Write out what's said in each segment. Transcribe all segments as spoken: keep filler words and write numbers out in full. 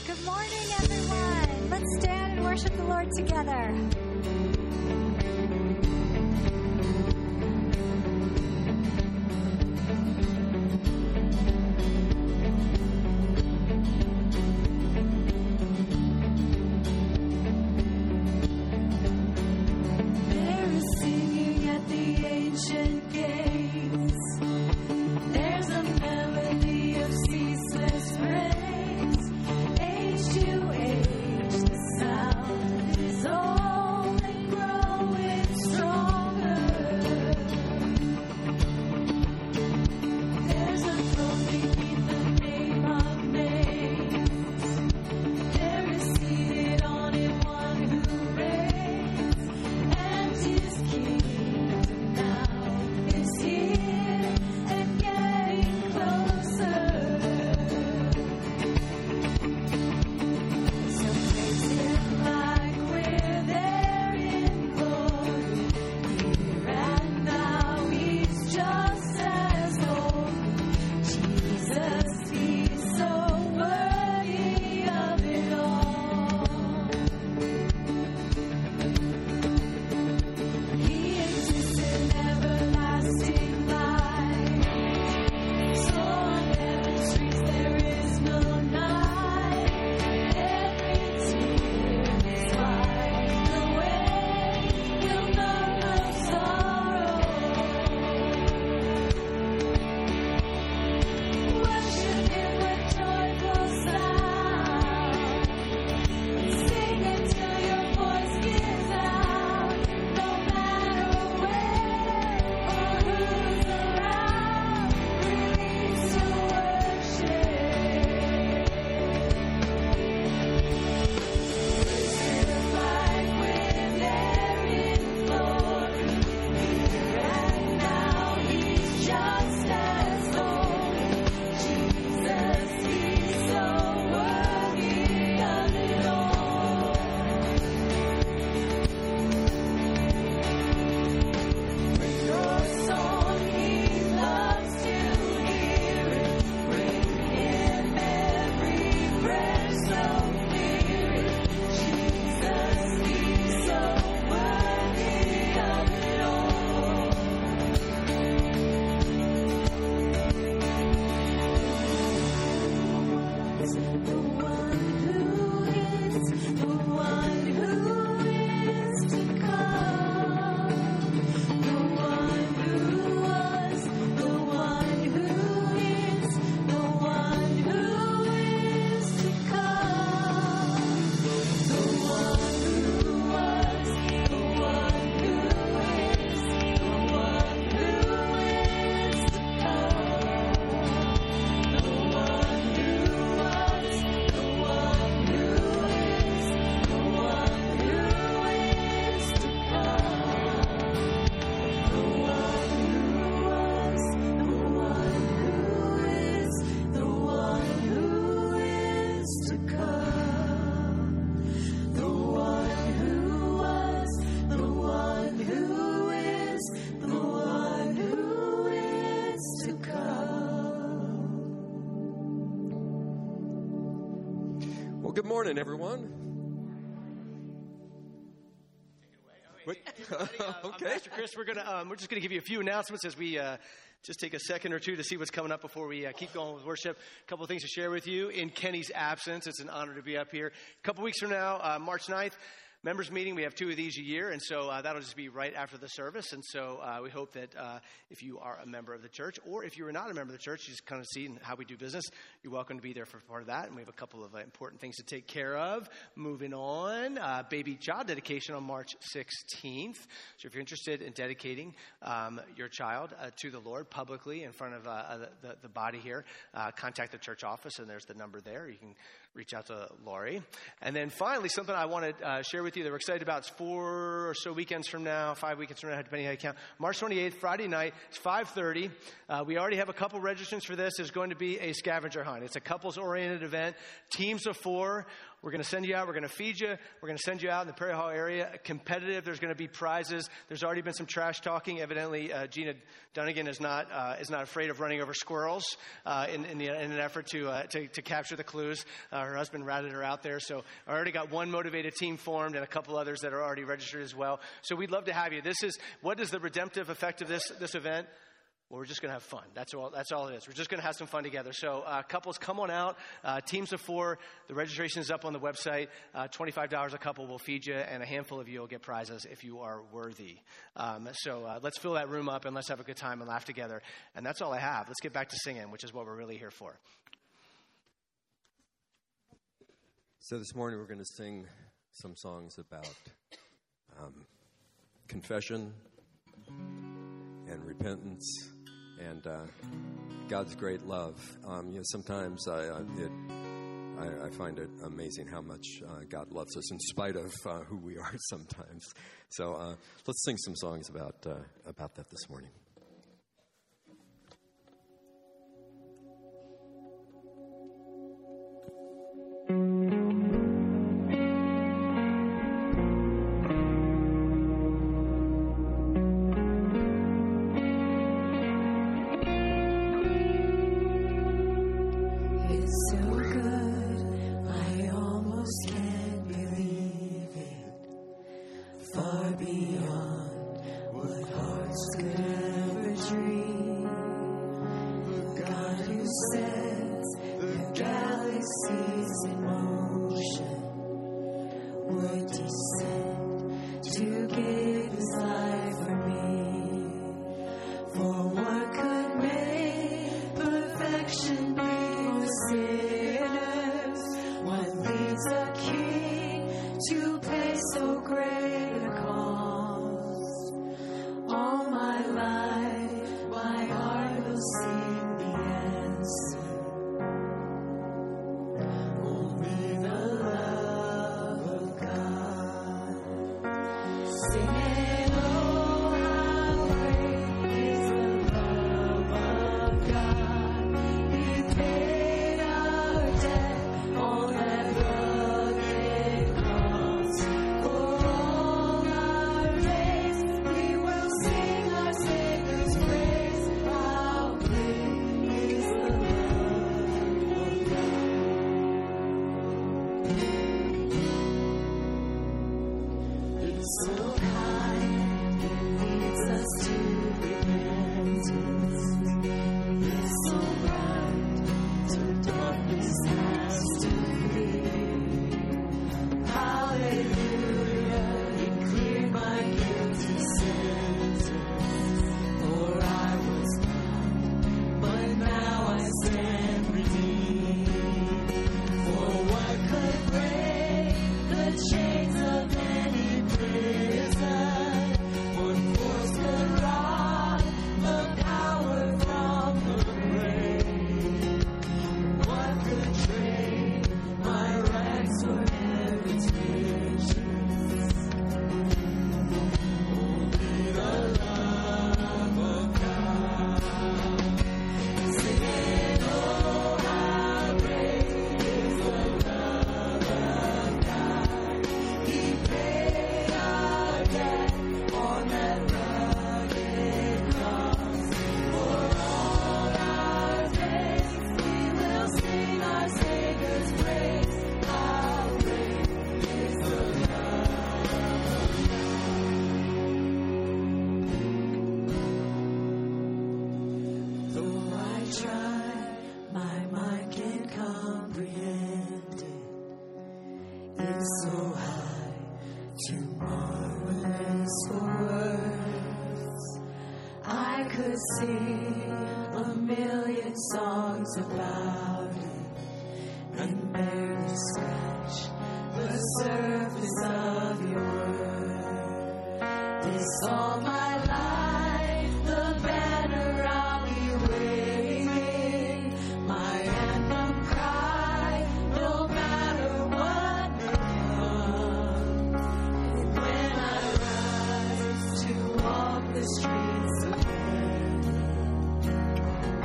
Good morning, everyone. Let's stand and worship the Lord together. There is singing at the ancient gates. There's a melody of ceaseless praise. Age to age, the sound is only growing stronger. There's a throne beneath the name of names. There is seated on it one who reigns, and his kingdom now is here and getting closer. So praise him like we're there in glory. Here and now he's just as old. Jesus, he's so worthy of it all. He exists in everlasting light. So on heaven's streets there is no night. Every tear is wiped away. He'll know no sorrow. Worship him with joyful sound. Sing until your voice gives out. No matter where or who's around, release to worship. Worship like we're there in glory. Here and now he's just as old. Jesus, he's so worthy of it all. Bring your song, he loves to hear it. Bring him every prayer, so fear it. Jesus, he's so worthy of it all. The one who is, the one who is to come. The one who was, the one who is, the one who is to come. The one who was, the one who is, the one who is to come. The one who was, the one who is, the one who is to come. The one who was, the one who is, the one who is to come. The one who was, the one who is, the one who is to come. Well, good morning, everyone. What? I'm Okay. Pastor Chris. We're gonna um, we're just gonna give you a few announcements as we uh, just take a second or two to see what's coming up before we uh, keep going with worship. A couple of things to share with you in Kenny's absence. It's an honor to be up here. A couple weeks from now, uh, March ninth. Members meeting, we have two of these a year, and so uh, that'll just be right after the service. And so uh, we hope that uh, if you are a member of the church, or if you are not a member of the church, you just kind of see how we do business, you're welcome to be there for part of that. And we have a couple of uh, important things to take care of. Moving on, uh, baby child dedication on March sixteenth. So if you're interested in dedicating um, your child uh, to the Lord publicly in front of uh, the, the body here, uh, contact the church office, and there's the number there. You can reach out to Laurie. And then finally, something I want to uh, share with you that we're excited about. It's four or so weekends from now, five weekends from now, depending on how you count. March twenty-eighth, Friday night, it's five thirty. Uh, we already have a couple registrants for this. There's going to be a scavenger hunt. It's a couples-oriented event. Teams of four We're going to send you out. We're going to feed you. We're going to send you out in the Perry Hall area. Competitive. There's going to be prizes. There's already been some trash talking. Evidently, uh, Gina Dunnigan is not uh, is not afraid of running over squirrels uh, in in, the, in an effort to, uh, to to capture the clues. Uh, her husband ratted her out there. So I already got one motivated team formed and a couple others that are already registered as well. So we'd love to have you. This is what is the redemptive effect of this this event? Well, we're just going to have fun. That's all. That's all it is. We're just going to have some fun together. So, uh, couples, come on out. Uh, teams of four. The registration is up on the website. Uh, Twenty-five dollars a couple will feed you, and a handful of you will get prizes if you are worthy. Um, so, uh, let's fill that room up and let's have a good time and laugh together. And that's all I have. Let's get back to singing, which is what we're really here for. So this morning we're going to sing some songs about um, confession and repentance. And uh, God's great love. Um, you know, sometimes I, I, it, I, I find it amazing how much uh, God loves us in spite of uh, who we are sometimes. So uh, let's sing some songs about uh, about that this morning.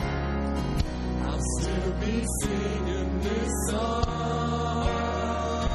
I'll still be singing this song.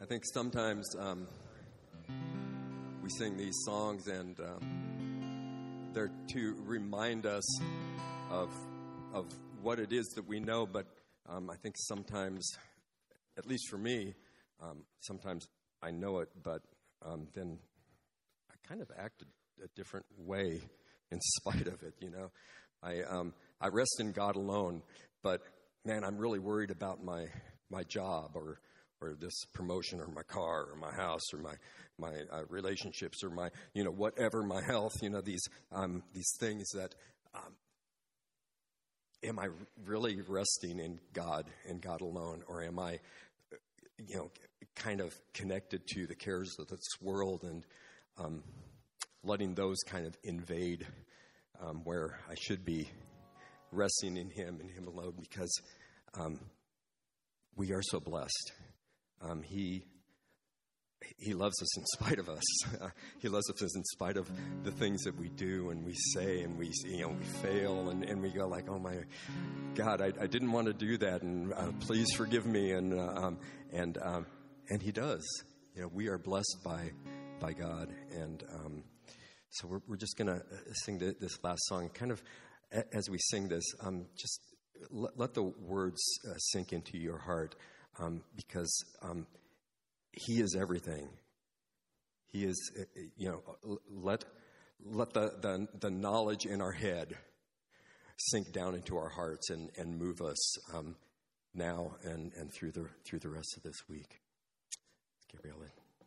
think sometimes um, we sing these songs and um, they're to remind us of of what it is that we know, but um, I think sometimes, at least for me, um, sometimes I know it, but um, then I kind of act a, a different way in spite of it, you know. I um, I rest in God alone, but man, I'm really worried about my my job or or this promotion or my car or my house or my my uh, relationships or my, you know, whatever, my health, you know, these um, these things that um, am I really resting in God and God alone, or am I, you know, kind of connected to the cares of this world and um, letting those kind of invade um, where I should be resting in Him and Him alone, because um, we are so blessed. Um, he He loves us in spite of us. He loves us in spite of the things that we do and we say and we, you know, we fail and, and we go like, oh my God, I, I didn't want to do that, and uh, please forgive me. And uh, um, and um, and He does. You know, we are blessed by by God, and um, so we're we're just gonna sing the, this last song. Kind of as we sing this, um, just let, let the words uh, sink into your heart, um, because. Um, He is everything. He is, you know, let let the, the, the knowledge in our head sink down into our hearts and, and move us um, now and, and through the through the rest of this week. Gabrielle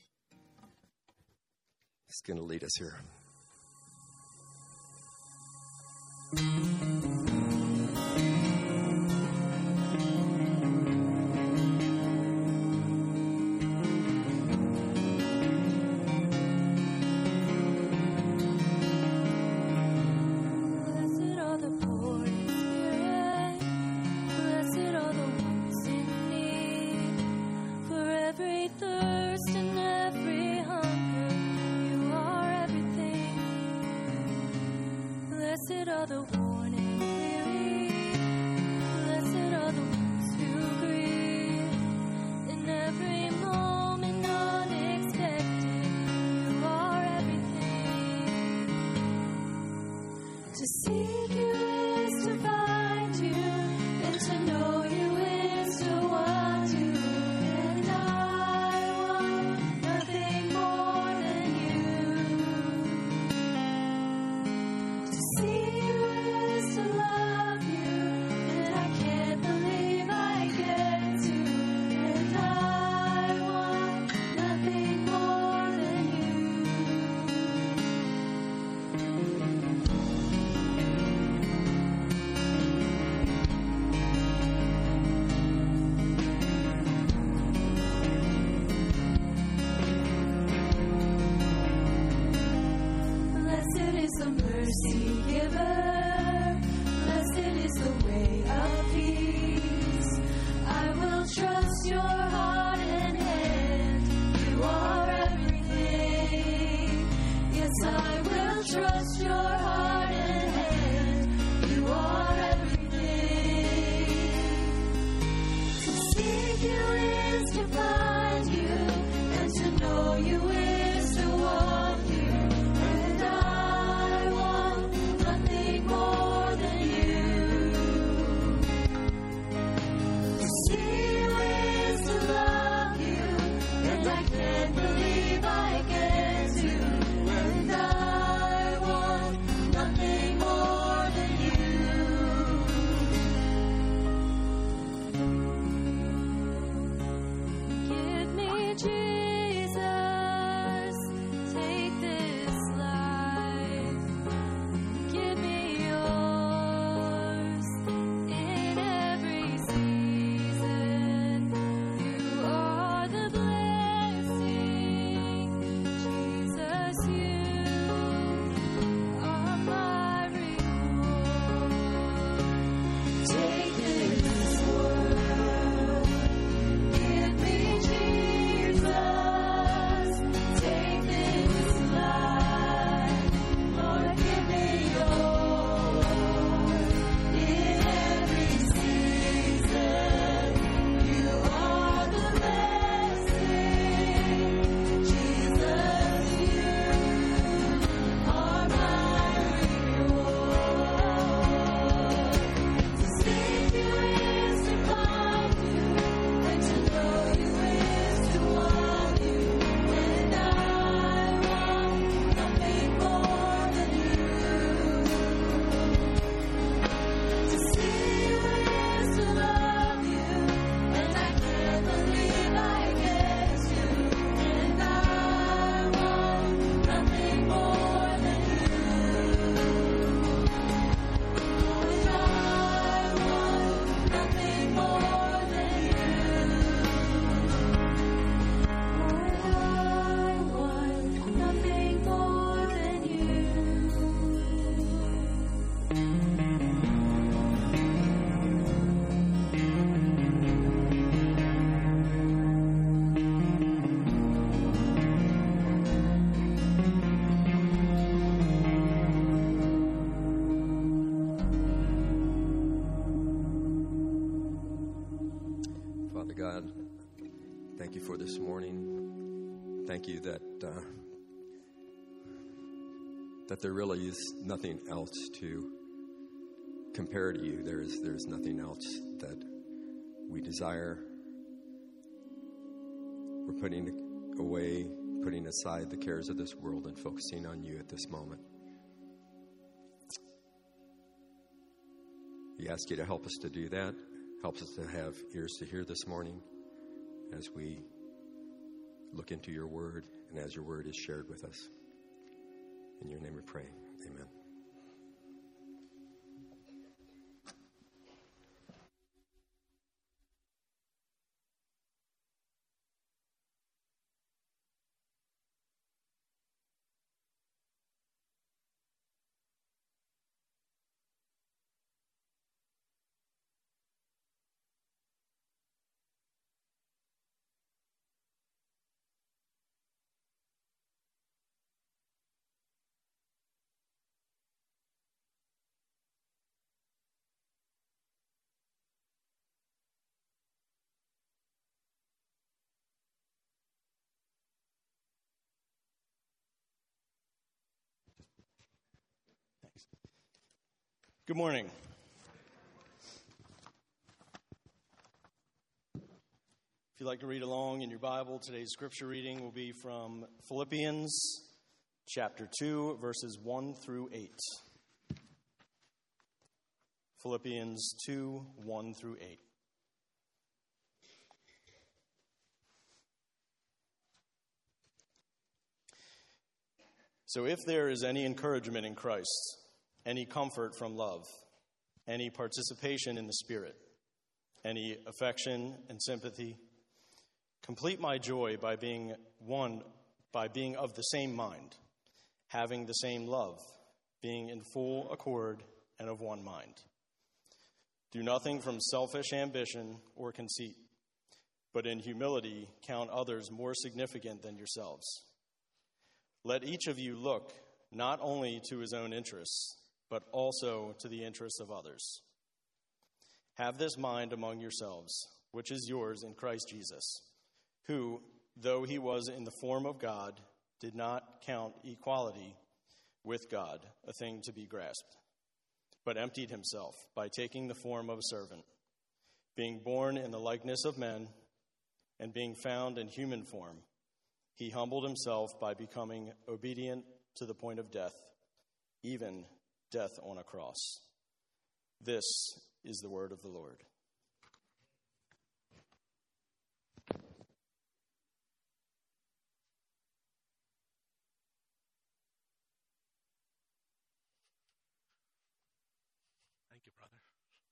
is going to lead us here. The warning God, thank you for this morning. Thank you that uh, that there really is nothing else to compare to you. There is there is nothing else that we desire. We're putting away, putting aside the cares of this world and focusing on you at this moment. We ask you to help us to do that. Help us to have ears to hear this morning as we look into your word and as your word is shared with us. In your name we pray. Amen. Good morning. If you'd like to read along in your Bible, today's scripture reading will be from Philippians chapter two, verses one through eight. Philippians two, one through eight. So if there is any encouragement in Christ, any comfort from love, any participation in the Spirit, any affection and sympathy, complete my joy by being one, by being of the same mind, having the same love, being in full accord and of one mind. Do nothing from selfish ambition or conceit, but in humility count others more significant than yourselves. Let each of you look not only to his own interests, but also to the interests of others. Have this mind among yourselves, which is yours in Christ Jesus, who, though he was in the form of God, did not count equality with God a thing to be grasped, but emptied himself by taking the form of a servant, being born in the likeness of men, and being found in human form. He humbled himself by becoming obedient to the point of death, even death on a cross. This is the word of the Lord. Thank you, brother.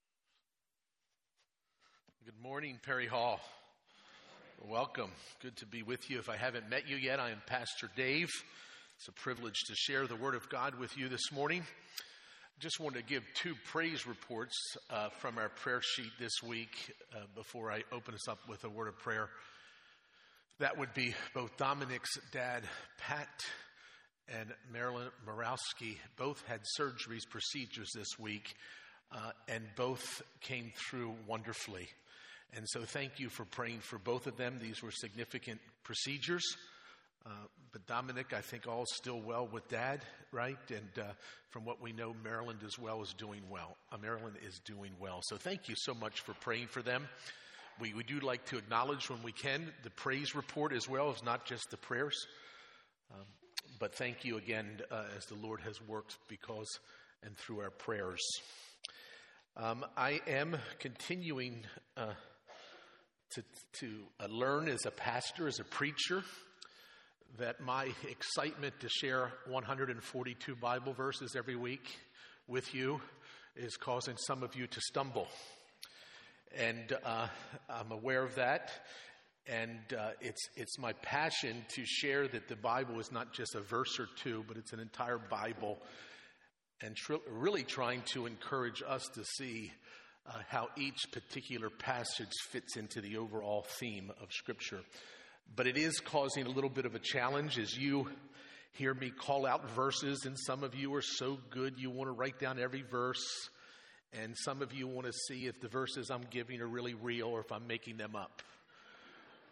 Good morning, Perry Hall. Welcome. Good to be with you. If I haven't met you yet, I am Pastor Dave. It's a privilege to share the Word of God with you this morning. Just wanted to give two praise reports uh, from our prayer sheet this week uh, before I open us up with a word of prayer. That would be both Dominic's dad, Pat, and Marilyn Morawski. Both had surgeries, procedures this week, uh, and both came through wonderfully. And so thank you for praying for both of them. These were significant procedures. Uh, but Dominic, I think all's still well with Dad, right? And uh, from what we know, Maryland as well is doing well. Uh, Maryland is doing well. So thank you so much for praying for them. We, we do like to acknowledge when we can the praise report as well as not just the prayers. Um, but thank you again uh, as the Lord has worked because and through our prayers. Um, I am continuing uh, to, to uh, learn as a pastor, as a preacher, that my excitement to share one hundred forty-two Bible verses every week with you is causing some of you to stumble. And uh, I'm aware of that. And uh, it's it's my passion to share that the Bible is not just a verse or two, but it's an entire Bible. And tr- really trying to encourage us to see uh, how each particular passage fits into the overall theme of Scripture. But it is causing a little bit of a challenge as you hear me call out verses, and some of you are so good you want to write down every verse, and some of you want to see if the verses I'm giving are really real or if I'm making them up.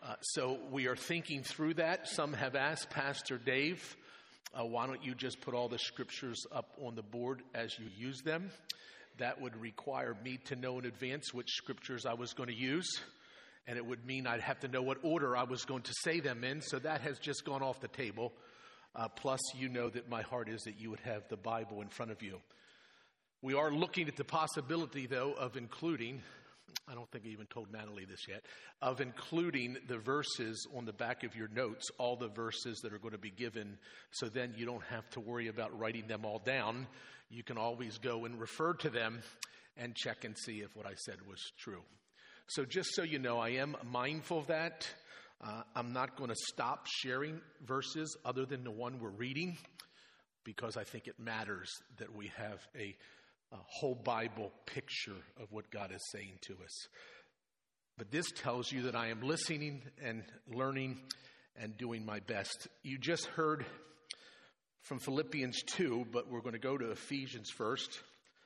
Uh, so we are thinking through that. Some have asked Pastor Dave, uh, why don't you just put all the scriptures up on the board as you use them? That would require me to know in advance which scriptures I was going to use, and it would mean I'd have to know what order I was going to say them in, so that has just gone off the table. Uh, plus, you know that my heart is that you would have the Bible in front of you. We are looking at the possibility, though, of including, I don't think I even told Natalie this yet, of including the verses on the back of your notes, all the verses that are going to be given, so then you don't have to worry about writing them all down. You can always go and refer to them and check and see if what I said was true. So just so you know, I am mindful of that. Uh, I'm not going to stop sharing verses other than the one we're reading, because I think it matters that we have a, a whole Bible picture of what God is saying to us. But this tells you that I am listening and learning and doing my best. You just heard from Philippians two, but we're going to go to Ephesians first.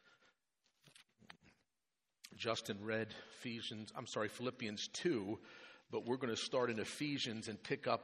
Justin read Ephesians, I'm sorry, Philippians two, but we're going to start in Ephesians and pick up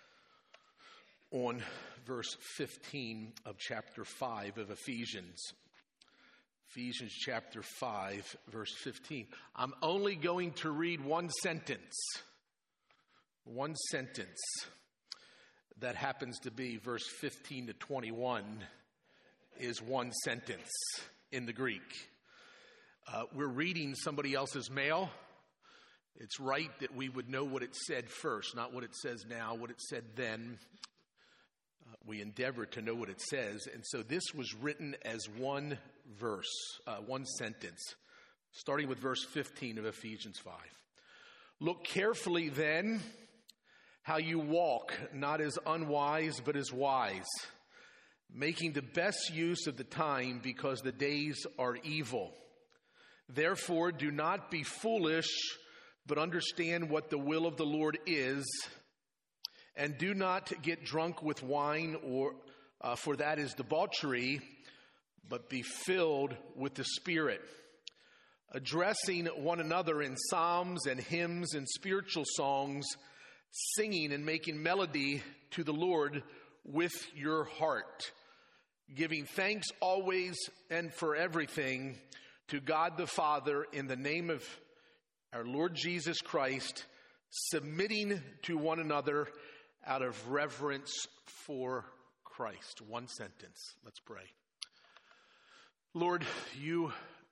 on verse fifteen of chapter five of Ephesians. Ephesians chapter five, verse fifteen. I'm only going to read one sentence. One sentence. That happens to be verse fifteen to twenty-one is one sentence in the Greek. Uh, we're reading somebody else's mail. It's right that we would know what it said first, not what it says now, what it said then. Uh, we endeavor to know what it says. And so this was written as one verse, uh, one sentence, starting with verse fifteen of Ephesians five. Look carefully then how you walk, not as unwise, but as wise, making the best use of the time because the days are evil. Therefore, do not be foolish, but understand what the will of the Lord is, and do not get drunk with wine, or uh, for that is debauchery, but be filled with the Spirit, addressing one another in psalms and hymns and spiritual songs, singing and making melody to the Lord with your heart, giving thanks always and for everything to God the Father in the name of our Lord Jesus Christ, submitting to one another out of reverence for Christ. One sentence. Let's pray. Lord, you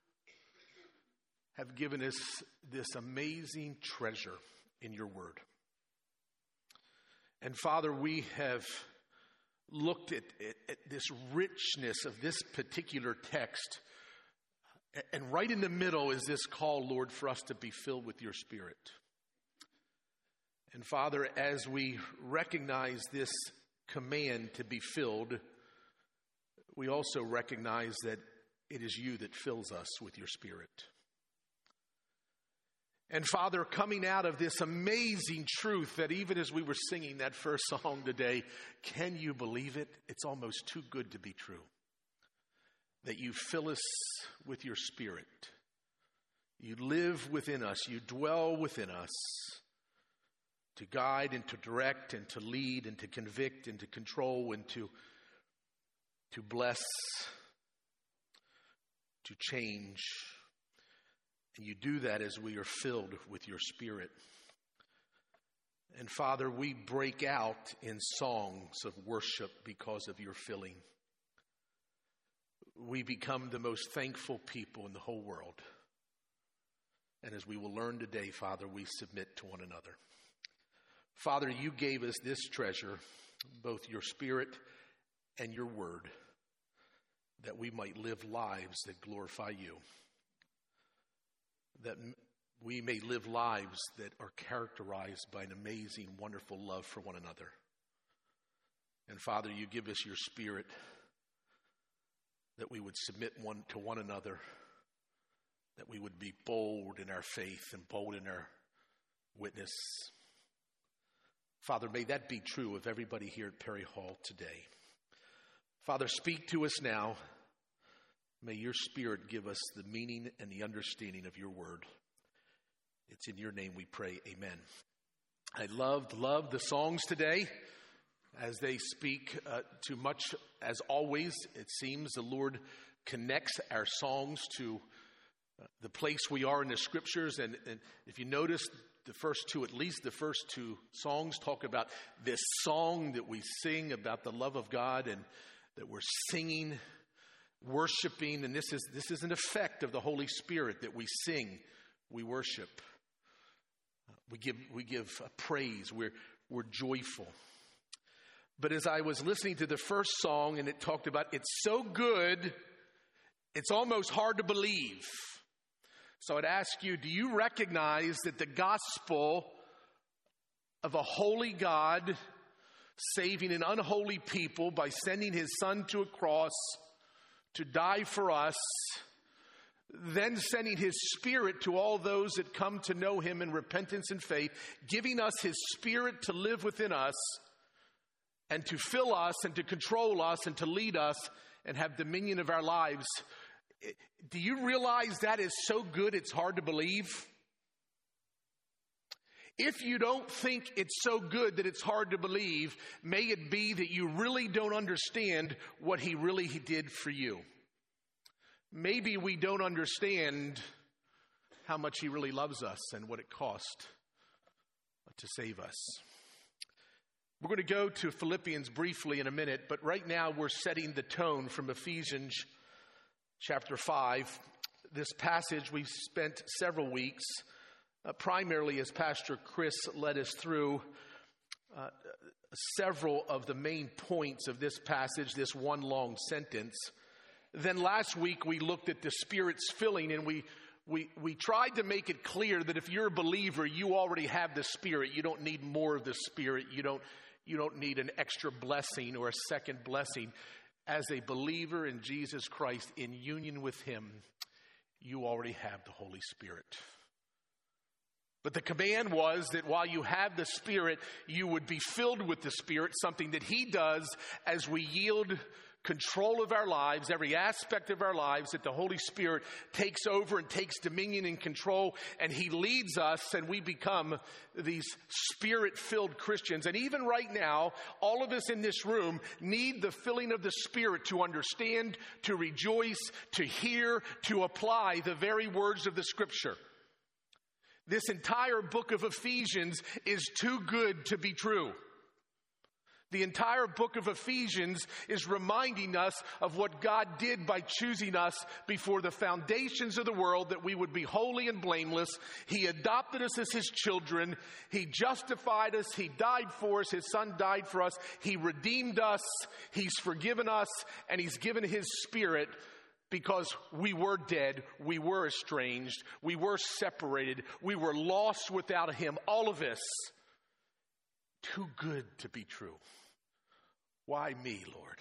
have given us this amazing treasure in your word. And Father, we have looked at, at, at this richness of this particular text. And right in the middle is this call, Lord, for us to be filled with your Spirit. And Father, as we recognize this command to be filled, we also recognize that it is you that fills us with your Spirit. And Father, coming out of this amazing truth that even as we were singing that first song today, can you believe it? It's almost too good to be true. That you fill us with your Spirit. You live within us. You dwell within us to guide and to direct and to lead and to convict and to control and to, to bless, to change. And you do that as we are filled with your Spirit. And Father, we break out in songs of worship because of your filling. We become the most thankful people in the whole world. And as we will learn today, Father, we submit to one another. Father, you gave us this treasure, both your Spirit and your word, that we might live lives that glorify you. That we may live lives that are characterized by an amazing, wonderful love for one another. And Father, you give us your Spirit that we would submit one to one another, that we would be bold in our faith and bold in our witness. Father, may that be true of everybody here at Perry Hall today. Father, speak to us now. May your Spirit give us the meaning and the understanding of your word. It's in your name we pray. Amen. I loved, loved the songs today as they speak uh, to much, as always, it seems the Lord connects our songs to uh, the place we are in the scriptures. And, and if you notice, the first two, at least the first two songs talk about this song that we sing about the love of God and that we're singing, worshiping. And this is, this is an effect of the Holy Spirit that we sing, we worship. We give, we give praise. We're, we're joyful. But as I was listening to the first song and it talked about, it's so good, it's almost hard to believe. So I'd ask you, do you recognize that the gospel of a holy God saving an unholy people by sending his son to a cross to die for us, then sending his Spirit to all those that come to know him in repentance and faith, giving us his Spirit to live within us and to fill us and to control us and to lead us and have dominion of our lives. Do you realize that is so good it's hard to believe? If you don't think it's so good that it's hard to believe, may it be that you really don't understand what he really did for you. Maybe we don't understand how much he really loves us and what it cost to save us. We're going to go to Philippians briefly in a minute, but right now we're setting the tone from Ephesians chapter five. This passage we've spent several weeks, uh, primarily as Pastor Chris led us through uh, several of the main points of this passage, this one long sentence. Then last week we looked at the Spirit's filling, and we, we, we tried to make it clear that if you're a believer, you already have the Spirit. You don't need more of the Spirit. You don't, you don't need an extra blessing or a second blessing. As a believer in Jesus Christ, in union with him, you already have the Holy Spirit. But the command was that while you have the Spirit, you would be filled with the Spirit, something that he does as we yield control of our lives, every aspect of our lives, that the Holy Spirit takes over and takes dominion and control, and he leads us, and we become these Spirit-filled Christians. And even right now, all of us in this room need the filling of the Spirit to understand, to rejoice, to hear, to apply the very words of the Scripture. This entire book of Ephesians is too good to be true. The entire book of Ephesians is reminding us of what God did by choosing us before the foundations of the world, that we would be holy and blameless. He adopted us as his children. He justified us. He died for us. His son died for us. He redeemed us. He's forgiven us. And he's given his Spirit because we were dead. We were estranged. We were separated. We were lost without him. All of this, too good to be true. Why me, Lord?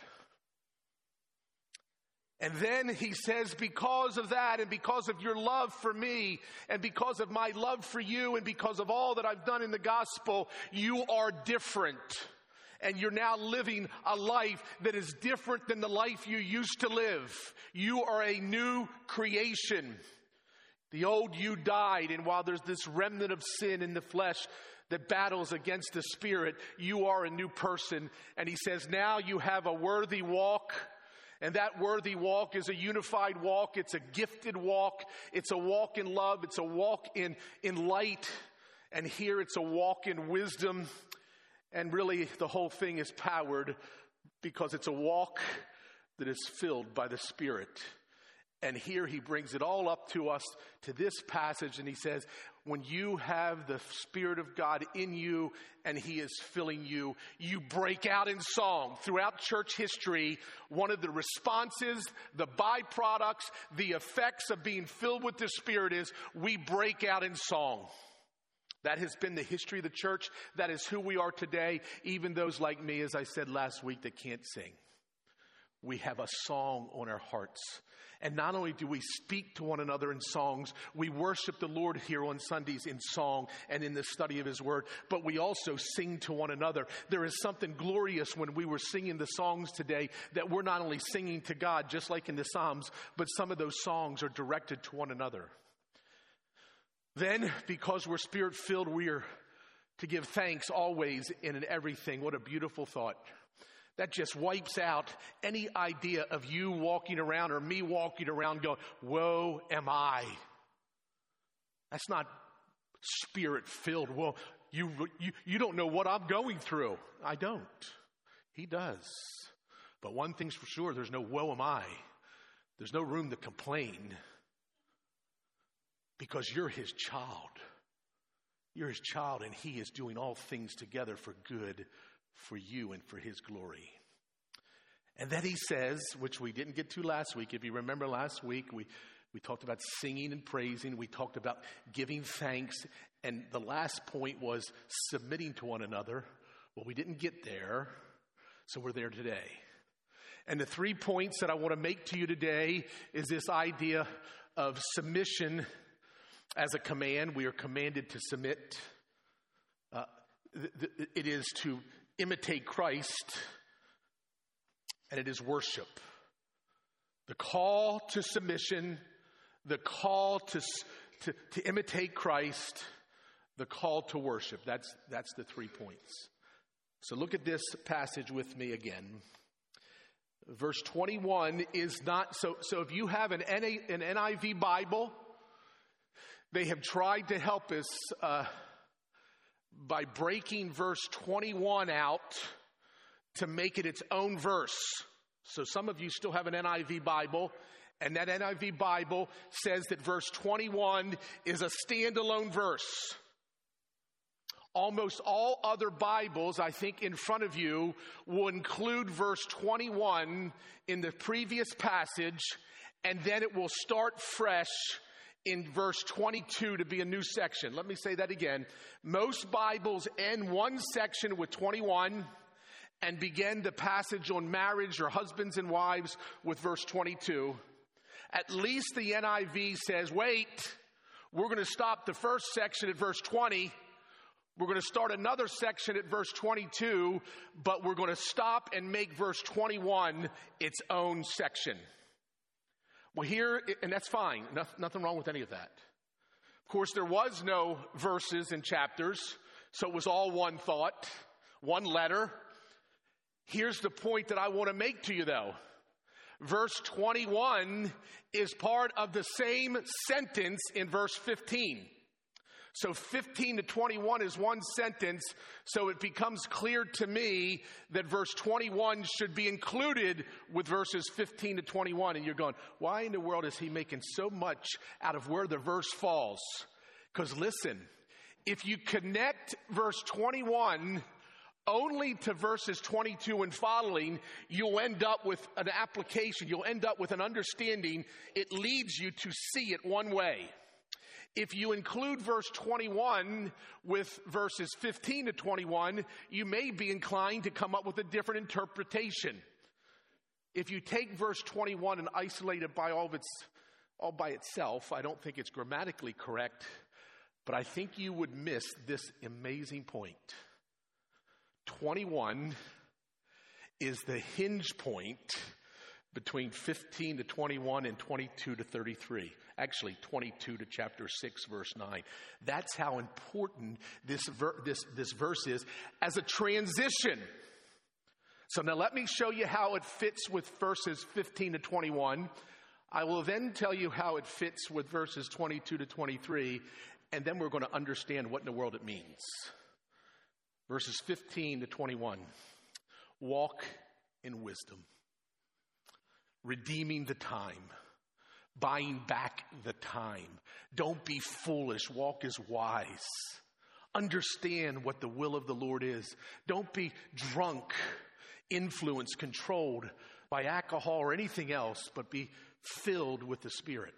And then he says, because of that, and because of your love for me, and because of my love for you, and because of all that I've done in the gospel, you are different. And you're now living a life that is different than the life you used to live. You are a new creation. The old you died, and while there's this remnant of sin in the flesh that battles against the Spirit, you are a new person. And he says, now you have a worthy walk. And that worthy walk is a unified walk. It's a gifted walk. It's a walk in love. It's a walk in, in light. And here it's a walk in wisdom. And really the whole thing is powered because it's a walk that is filled by the Spirit. And here he brings it all up to us to this passage, and he says, when you have the Spirit of God in you and he is filling you, you break out in song. Throughout church history, one of the responses, the byproducts, the effects of being filled with the Spirit is we break out in song. That has been the history of the church. That is who we are today, even those like me, as I said last week, that can't sing. We have a song on our hearts. And not only do we speak to one another in songs, we worship the Lord here on Sundays in song and in the study of his word, but we also sing to one another. There is something glorious when we were singing the songs today, that we're not only singing to God, just like in the Psalms, but some of those songs are directed to one another. Then, because we're Spirit-filled, we are to give thanks always and in everything. What a beautiful thought. That just wipes out any idea of you walking around or me walking around going, woe am I. That's not spirit-filled. Well, you, you, you don't know what I'm going through. I don't. He does. But one thing's for sure, there's no woe am I. There's no room to complain because you're his child. You're his child, and he is doing all things together for good for you and for his glory. And then he says, which we didn't get to last week. If you remember last week, we, we talked about singing and praising. We talked about giving thanks. And the last point was submitting to one another. Well, we didn't get there, so we're there today. And the three points that I want to make to you today is this idea of submission as a command. We are commanded to submit. Uh, th- th- it is to imitate Christ, and it is worship. The call to submission, the call to, to, to imitate Christ, the call to worship. That's, that's the three points. So look at this passage with me again. Verse twenty-one is not, so, so if you have an, N A, an N I V Bible, they have tried to help us uh, by breaking verse twenty-one out to make it its own verse. So some of you still have an N I V Bible, and that N I V Bible says that verse twenty-one is a standalone verse. Almost all other Bibles, I think, in front of you will include verse twenty-one in the previous passage, and then it will start fresh in verse twenty-two to be a new section. Let me say that again. Most Bibles end one section with twenty-one and begin the passage on marriage or husbands and wives with verse twenty-two. At least the N I V says, wait, we're going to stop the first section at verse twenty. We're going to start another section at verse twenty-two, but we're going to stop and make verse twenty-one its own section. Well, here, and that's fine. Nothing wrong with any of that. Of course, there was no verses and chapters, so it was all one thought, one letter. Here's the point that I want to make to you, though. Verse twenty-one is part of the same sentence in verse fifteen. So fifteen to twenty-one is one sentence, so it becomes clear to me that verse twenty-one should be included with verses fifteen to twenty-one. And you're going, why in the world is he making so much out of where the verse falls? Because listen, if you connect verse twenty-one only to verses twenty-two and following, you'll end up with an application. You'll end up with an understanding. It leads you to see it one way. If you include verse twenty-one with verses fifteen to twenty-one, you may be inclined to come up with a different interpretation. If you take verse twenty-one and isolate it by all of its, all by itself, I don't think it's grammatically correct, but I think you would miss this amazing point. twenty-one is the hinge point between fifteen to twenty-one and twenty-two to thirty-three. Actually, twenty-two to chapter six, verse nine. That's how important this, ver- this, this verse is as a transition. So now let me show you how it fits with verses fifteen to twenty-one. I will then tell you how it fits with verses twenty-two to twenty-three, and then we're going to understand what in the world it means. Verses fifteen to twenty-one. Walk in wisdom. Redeeming the time. Buying back the time. Don't be foolish. Walk as wise. Understand what the will of the Lord is. Don't be drunk, influenced, controlled by alcohol or anything else, but be filled with the Spirit.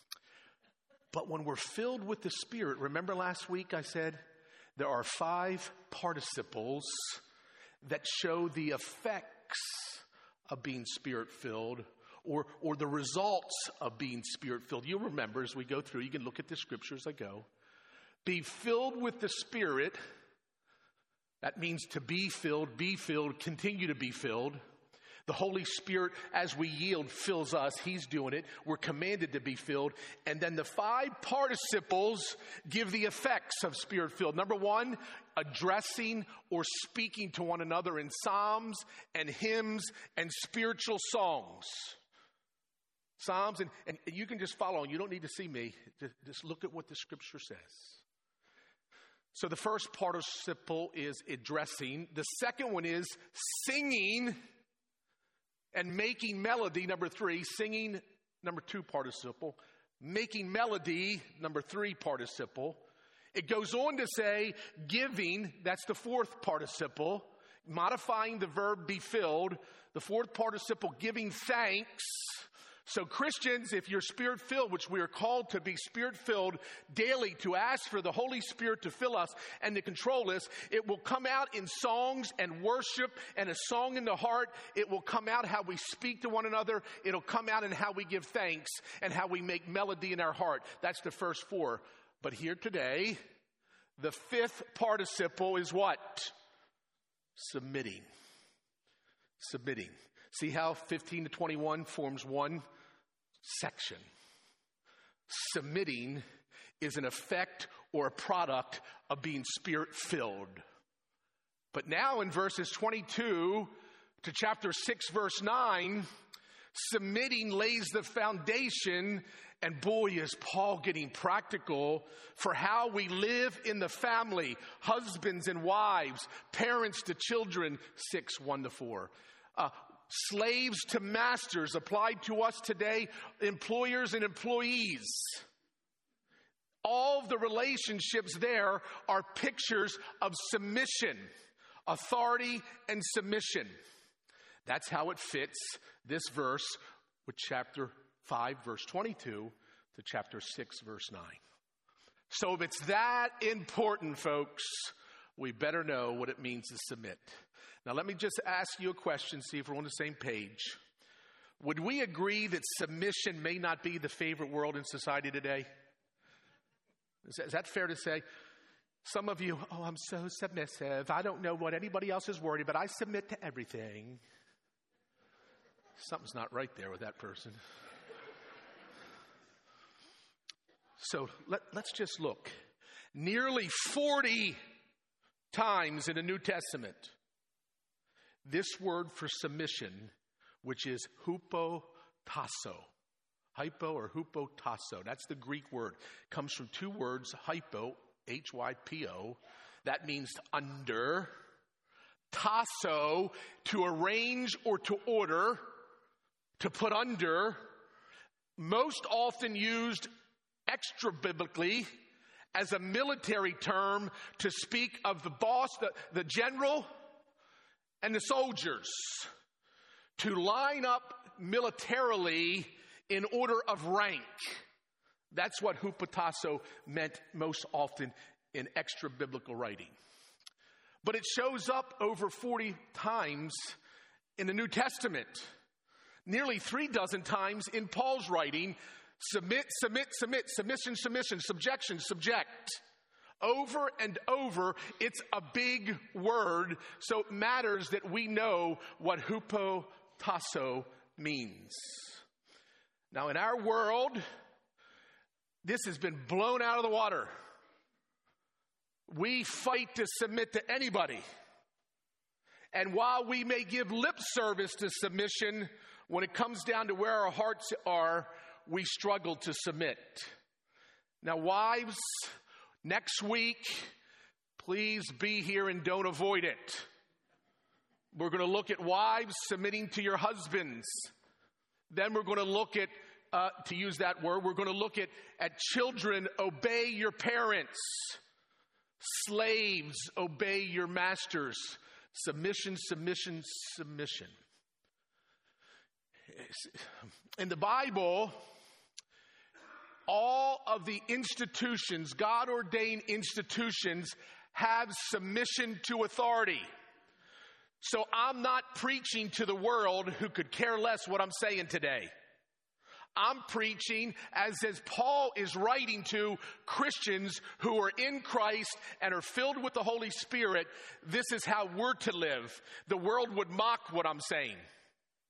But when we're filled with the Spirit, remember last week I said there are five participles that show the effects of being Spirit-filled, or or the results of being Spirit-filled. You'll remember as we go through, you can look at the scripture as I go. Be filled with the Spirit. That means to be filled, be filled, continue to be filled. The Holy Spirit, as we yield, fills us. He's doing it. We're commanded to be filled. And then the five participles give the effects of Spirit-filled. Number one, addressing or speaking to one another in psalms and hymns and spiritual songs. Psalms, and, and you can just follow. You don't need to see me. Just, just look at what the Scripture says. So the first participle is addressing. The second one is singing and making melody. Number three, singing. Number two participle. Making melody. Number three participle. It goes on to say giving. That's the fourth participle. Modifying the verb be filled. The fourth participle, giving thanks. So Christians, if you're Spirit-filled, which we are called to be Spirit-filled daily, to ask for the Holy Spirit to fill us and to control us, it will come out in songs and worship and a song in the heart. It will come out how we speak to one another. It'll come out in how we give thanks and how we make melody in our heart. That's the first four. But here today, the fifth participle is what? Submitting. Submitting. See how fifteen to twenty-one forms one section. Submitting is an effect or a product of being Spirit-filled. But now in verses twenty-two to chapter six, verse nine, submitting lays the foundation. And boy, is Paul getting practical for how we live in the family, husbands and wives, parents to children, six, one to four. Uh, slaves to masters applied to us today, employers and employees. All of the relationships there are pictures of submission, authority and submission. That's how it fits this verse with chapter five, verse twenty-two to chapter six, verse nine. So if it's that important, folks, we better know what it means to submit. Now, let me just ask you a question, see if we're on the same page. Would we agree that submission may not be the favorite word in society today? Is that, is that fair to say? Some of you, oh, I'm so submissive. I don't know what anybody else is worried about. I submit to everything. Something's not right there with that person. So let, let's just look. Nearly forty times in the New Testament, this word for submission, which is hupotasso, hypo or hupotasso, that's the Greek word, comes from two words, hypo, H Y P O, that means under, tasso, to arrange or to order, to put under, most often used extra biblically as a military term to speak of the boss, the, the general, and the soldiers, to line up militarily in order of rank. That's what hupotasso meant most often in extra biblical writing. But it shows up over forty times in the New Testament. Nearly three dozen times in Paul's writing. Submit, submit, submit, submission, submission, subjection, subject. Over and over, it's a big word, so it matters that we know what hupotasso means. Now, in our world, this has been blown out of the water. We fight to submit to anybody. And while we may give lip service to submission, when it comes down to where our hearts are, we struggle to submit. Now, wives, next week, please be here and don't avoid it. We're going to look at wives submitting to your husbands. Then we're going to look at, uh, to use that word, we're going to look at, at children, obey your parents. Slaves, obey your masters. Submission, submission, submission. In the Bible, all of the institutions, God-ordained institutions, have submission to authority. So I'm not preaching to the world who could care less what I'm saying today. I'm preaching as, as Paul is writing to Christians who are in Christ and are filled with the Holy Spirit. This is how we're to live. The world would mock what I'm saying.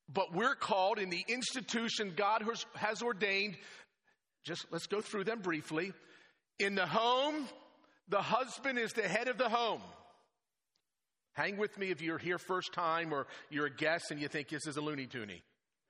But we're called in the institution God has, has ordained. Just let's go through them briefly. In the home, the husband is the head of the home. Hang with me if you're here first time or you're a guest and you think this is a Looney Tooney.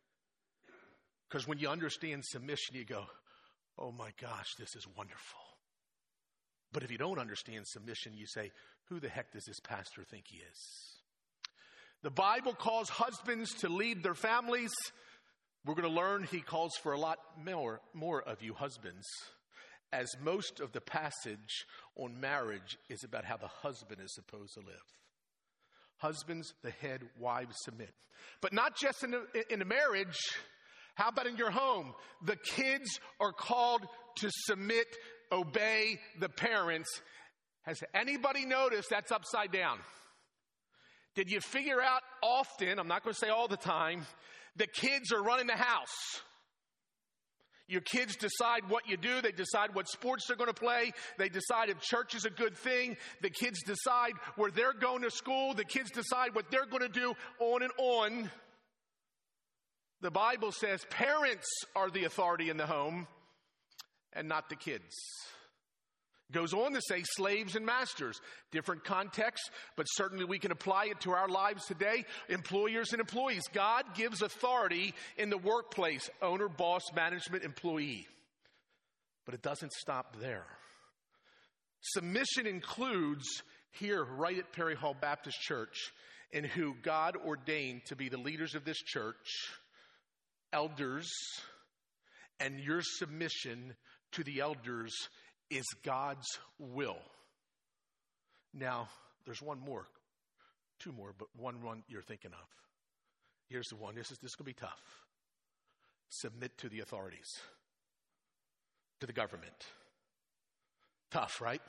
Because when you understand submission, you go, oh my gosh, this is wonderful. But if you don't understand submission, you say, who the heck does this pastor think he is? The Bible calls husbands to lead their families. We're going to learn he calls for a lot more, more of you husbands, as most of the passage on marriage is about how the husband is supposed to live. Husbands, the head, wives, submit. But not just in a, in a marriage. How about in your home? The kids are called to submit, obey the parents. Has anybody noticed that's upside down? Did you figure out often, I'm not going to say all the time, the kids are running the house? Your kids decide what you do. They decide what sports they're going to play. They decide if church is a good thing. The kids decide where they're going to school. The kids decide what they're going to do, on and on. The Bible says parents are the authority in the home and not the kids. Goes on to say slaves and masters. Different context, but certainly we can apply it to our lives today. Employers and employees. God gives authority in the workplace. Owner, boss, management, employee. But it doesn't stop there. Submission includes here, right at Perry Hall Baptist Church, in who God ordained to be the leaders of this church, elders, and your submission to the elders is God's will. Now, there's one more, two more, but one one you're thinking of. Here's the one. This is this is going to be tough. Submit to the authorities, to the government. Tough, right?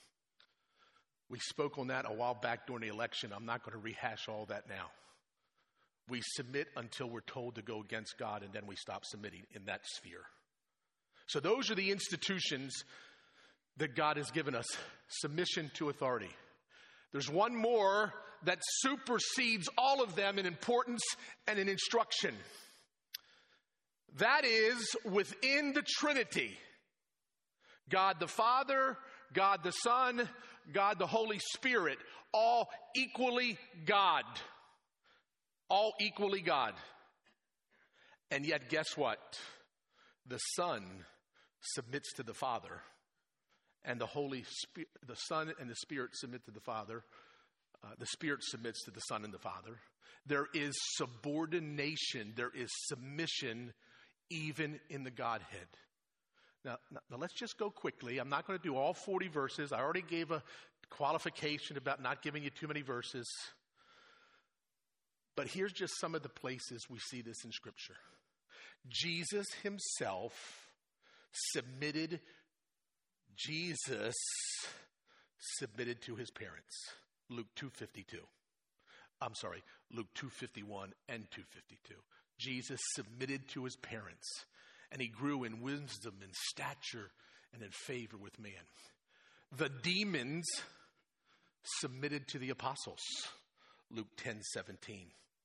We spoke on that a while back during the election. I'm not going to rehash all that now. We submit until we're told to go against God, and then we stop submitting in that sphere. So those are the institutions that God has given us. Submission to authority. There's one more that supersedes all of them in importance and in instruction. That is within the Trinity. God the Father, God the Son, God the Holy Spirit, all equally God. All equally God. And yet, guess what? The Son submits to the Father. And the Holy Spirit, the Son and the Spirit submit to the Father. Uh, the Spirit submits to the Son and the Father. There is subordination. There is submission even in the Godhead. Now, now, let's just go quickly. I'm not going to do all forty verses. I already gave a qualification about not giving you too many verses. But here's just some of the places we see this in Scripture. Jesus himself submitted, Jesus submitted to his parents. Luke two fifty-two. I'm sorry, Luke two fifty-one and two fifty-two. Jesus submitted to his parents, and he grew in wisdom and stature and in favor with man. The demons submitted to the apostles. Luke ten seventeen.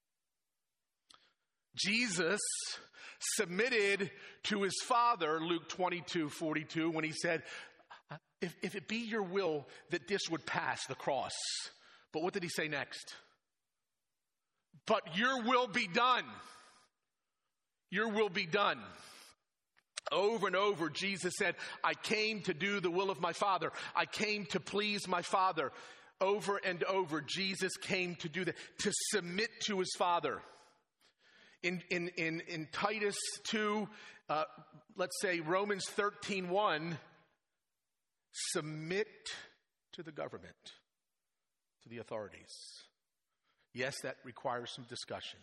Jesus submitted to his Father, Luke twenty-two forty-two, when he said, if, if it be your will that this would pass, the cross. But what did he say next? But your will be done. Your will be done. Over and over, Jesus said, I came to do the will of my Father. I came to please my Father. Over and over, Jesus came to do that, to submit to his Father. In, in, in, in Titus two, uh, let's say Romans thirteen one, submit to the government, to the authorities. Yes, that requires some discussion.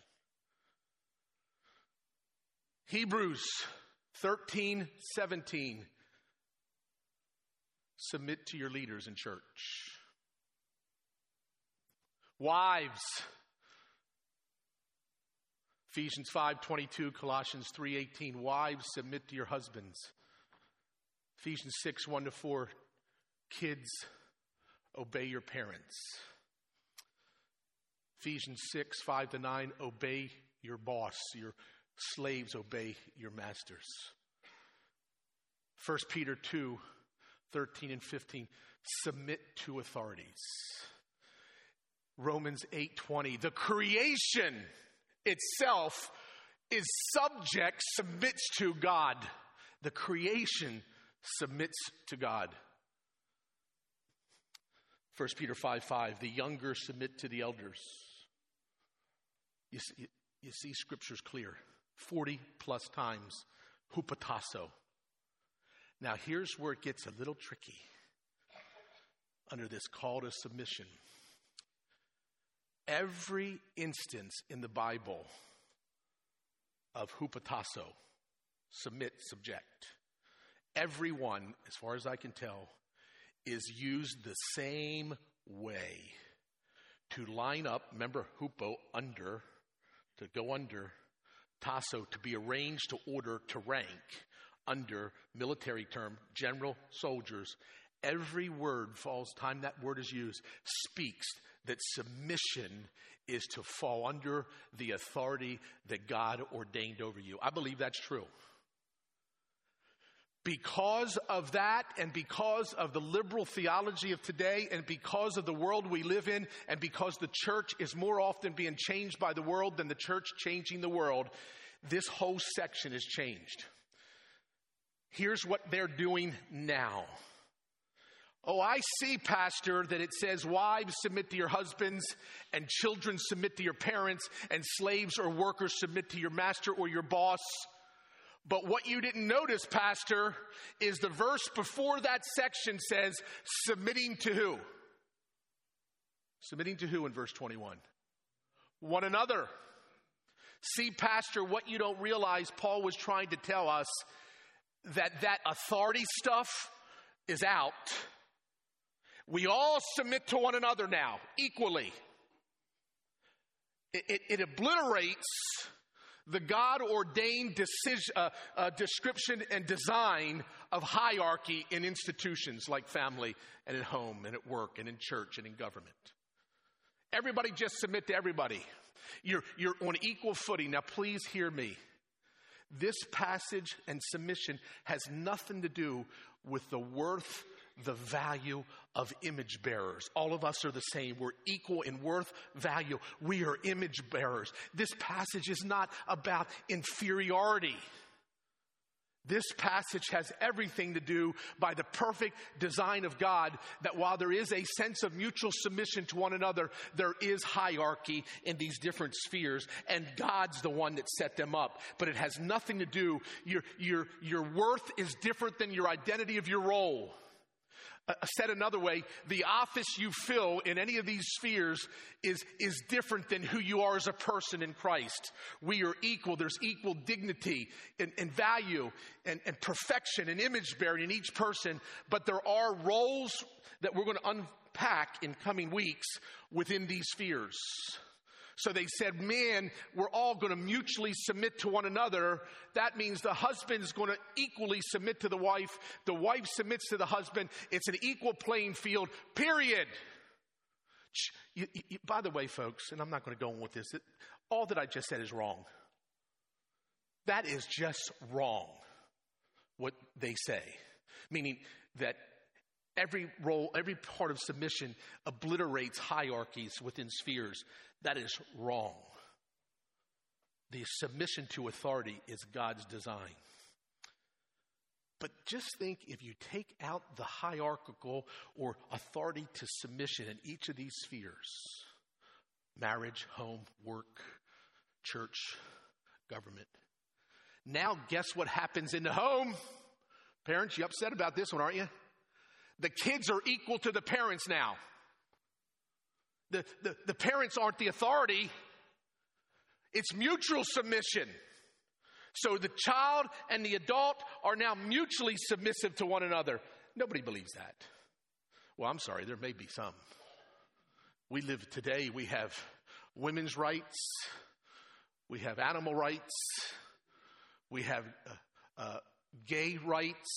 Hebrews thirteen seventeen, submit to your leaders in church. Wives, Ephesians five twenty-two, Colossians three eighteen, wives, submit to your husbands. Ephesians six one to four, kids, obey your parents. Ephesians six five to nine, obey your boss, your slaves obey your masters. First Peter two, thirteen and fifteen, submit to authorities. Romans eight twenty, the creation itself is subject, submits to God. The creation submits to God. First Peter five five, the younger submit to the elders. You see, you see Scripture's clear. forty plus times, hupotasso. Now here's where it gets a little tricky under this call to submission. Every instance in the Bible of hupotasso, submit, subject, every one, as far as I can tell, is used the same way to line up. Remember, hupo, under, to go under, tasso, to be arranged to order, to rank, under, military term, general, soldiers. Every word falls, time that word is used, speaks that submission is to fall under the authority that God ordained over you. I believe that's true. Because of that, and because of the liberal theology of today, and because of the world we live in, and because the church is more often being changed by the world than the church changing the world, this whole section is changed. Here's what they're doing now. Oh, I see, Pastor, that it says wives submit to your husbands, and children submit to your parents, and slaves or workers submit to your master or your boss. But what you didn't notice, Pastor, is the verse before that section says, submitting to who? Submitting to who in verse twenty-one? One another. See, Pastor, what you don't realize, Paul was trying to tell us that that authority stuff is out. We all submit to one another now, equally. It, it, it obliterates the God-ordained decision, uh, uh, description and design of hierarchy in institutions like family and at home and at work and in church and in government. Everybody just submit to everybody. You're, you're on equal footing. Now, please hear me. This passage and submission has nothing to do with the worth, the value of image bearers. All of us are the same. We're equal in worth, value. We are image bearers. This passage is not about inferiority. This passage has everything to do by the perfect design of God, that while there is a sense of mutual submission to one another, there is hierarchy in these different spheres, and God's the one that set them up. But it has nothing to do, your, your, your worth is different than your identity of your role. Uh, said another way, the office you fill in any of these spheres is, is different than who you are as a person in Christ. We are equal. There's equal dignity and, and value and, and perfection and image bearing in each person. But there are roles that we're going to unpack in coming weeks within these spheres. So they said, man, we're all going to mutually submit to one another. That means the husband is going to equally submit to the wife. The wife submits to the husband. It's an equal playing field, period. You, you, by the way, folks, and I'm not going to go on with this, it, all that I just said is wrong. That is just wrong, what they say. Meaning that every role, every part of submission obliterates hierarchies within spheres. That is wrong. The submission to authority is God's design. But just think, if you take out the hierarchical or authority to submission in each of these spheres, marriage, home, work, church, government. Now guess what happens in the home? Parents, you upset about this one, aren't you? The kids are equal to the parents now. The, the, the parents aren't the authority. It's mutual submission. So the child and the adult are now mutually submissive to one another. Nobody believes that. Well, I'm sorry, there may be some. We live today, we have women's rights, we have animal rights, we have uh, uh, gay rights.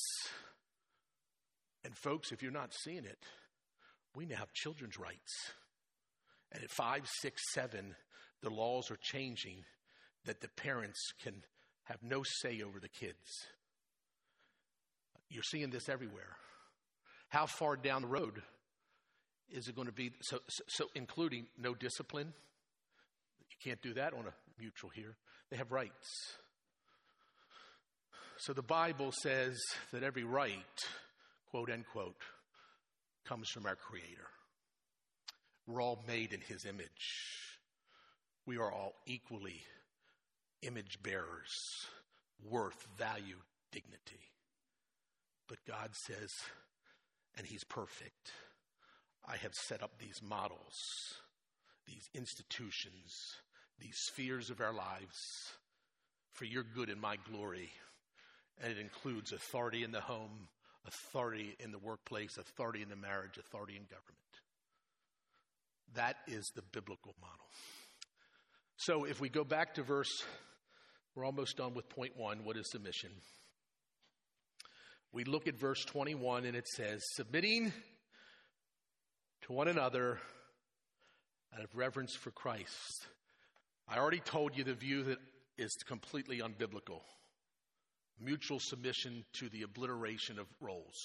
And folks, if you're not seeing it, we now have children's rights. And at five, six, seven, the laws are changing that the parents can have no say over the kids. You're seeing this everywhere. How far down the road is it going to be? So, so, so including no discipline. You can't do that on a mutual here. They have rights. So the Bible says that every right, quote unquote, comes from our Creator. We're all made in His image. We are all equally image bearers, worth, value, dignity. But God says, and He's perfect, I have set up these models, these institutions, these spheres of our lives for your good and my glory. And it includes authority in the home, authority in the workplace, authority in the marriage, authority in government. That is the biblical model. So if we go back to verse, we're almost done with point one. What is submission? We look at verse twenty-one and it says, submitting to one another out of reverence for Christ. I already told you the view that is completely unbiblical. Mutual submission to the obliteration of roles.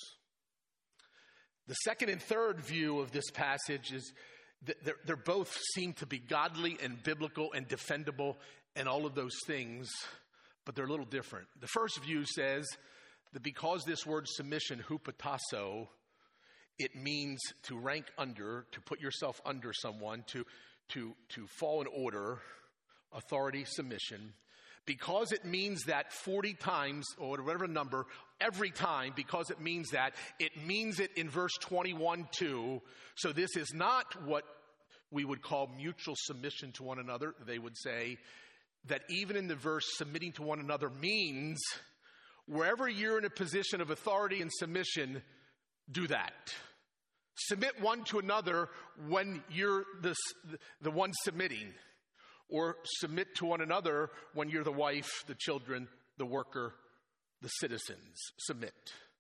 The second and third view of this passage is that they're, they're both seem to be godly and biblical and defendable and all of those things, but they're a little different. The first view says that because this word submission, hupotasso, it means to rank under, to put yourself under someone, to, to, to fall in order, authority, submission. Because it means that forty times, or whatever number, every time, because it means that, it means it in verse twenty-one too. So this is not what we would call mutual submission to one another. They would say that even in the verse, submitting to one another means wherever you're in a position of authority and submission, do that. Submit one to another when you're the, the one submitting. Or submit to one another when you're the wife, the children, the worker, the citizens. Submit.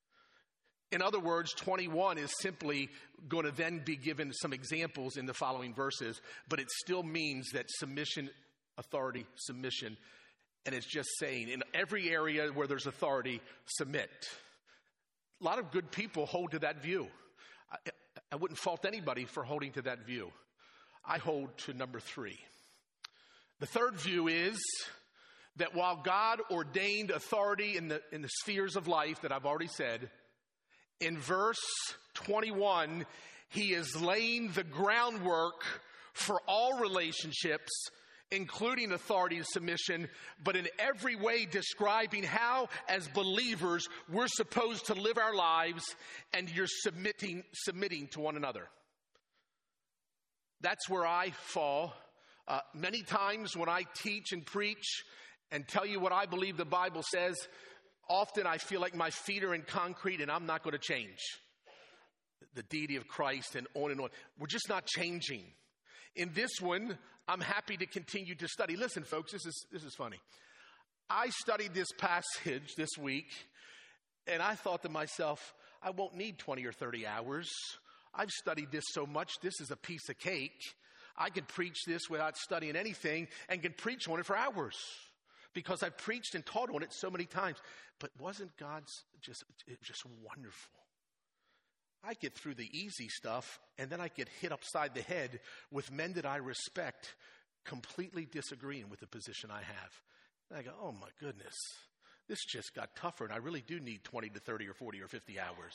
In other words, twenty-one is simply going to then be given some examples in the following verses, but it still means that submission, authority, submission, and it's just saying in every area where there's authority, submit. A lot of good people hold to that view. I, I wouldn't fault anybody for holding to that view. I hold to number three. The third view is that while God ordained authority in the, in the spheres of life that I've already said, in verse twenty-one, He is laying the groundwork for all relationships, including authority and submission, but in every way describing how, as believers, we're supposed to live our lives, and you're submitting, submitting to one another. That's where I fall. Uh, many times when I teach and preach and tell you what I believe the Bible says, often I feel like my feet are in concrete and I'm not going to change. The deity of Christ and on and on. We're just not changing. In this one, I'm happy to continue to study. Listen, folks, this is this is funny. I studied this passage this week and I thought to myself, I won't need twenty or thirty hours. I've studied this so much, this is a piece of cake. I could preach this without studying anything and can preach on it for hours because I've preached and taught on it so many times. But wasn't God's just, it was just wonderful? I get through the easy stuff and then I get hit upside the head with men that I respect completely disagreeing with the position I have. And I go, oh my goodness, this just got tougher and I really do need twenty to thirty or forty or fifty hours.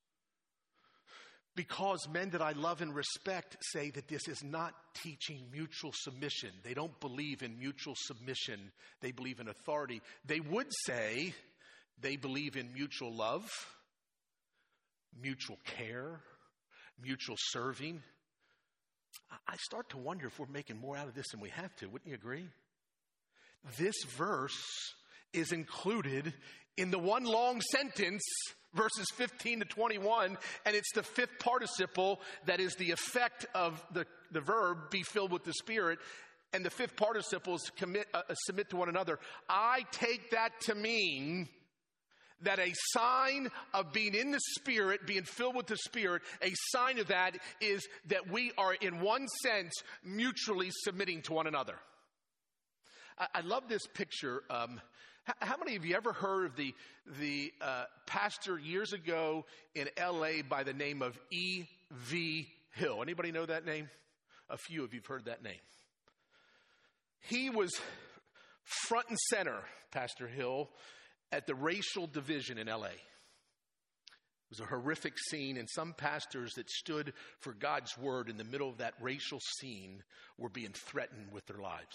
Because men that I love and respect say that this is not teaching mutual submission. They don't believe in mutual submission. They believe in authority. They would say they believe in mutual love, mutual care, mutual serving. I start to wonder if we're making more out of this than we have to. Wouldn't you agree? This verse is included in the one long sentence, verses fifteen to twenty-one, and it's the fifth participle that is the effect of the, the verb, be filled with the Spirit, and the fifth participle is commit, uh, submit to one another. I take that to mean that a sign of being in the Spirit, being filled with the Spirit, a sign of that is that we are in one sense mutually submitting to one another. I, I love this picture. Um, how, how many of you ever heard of the the uh, pastor years ago in L A by the name of E V Hill? Anybody know that name? A few of you've heard that name. He was front and center, Pastor Hill, at the racial division in L A. It was a horrific scene, and some pastors that stood for God's word in the middle of that racial scene were being threatened with their lives.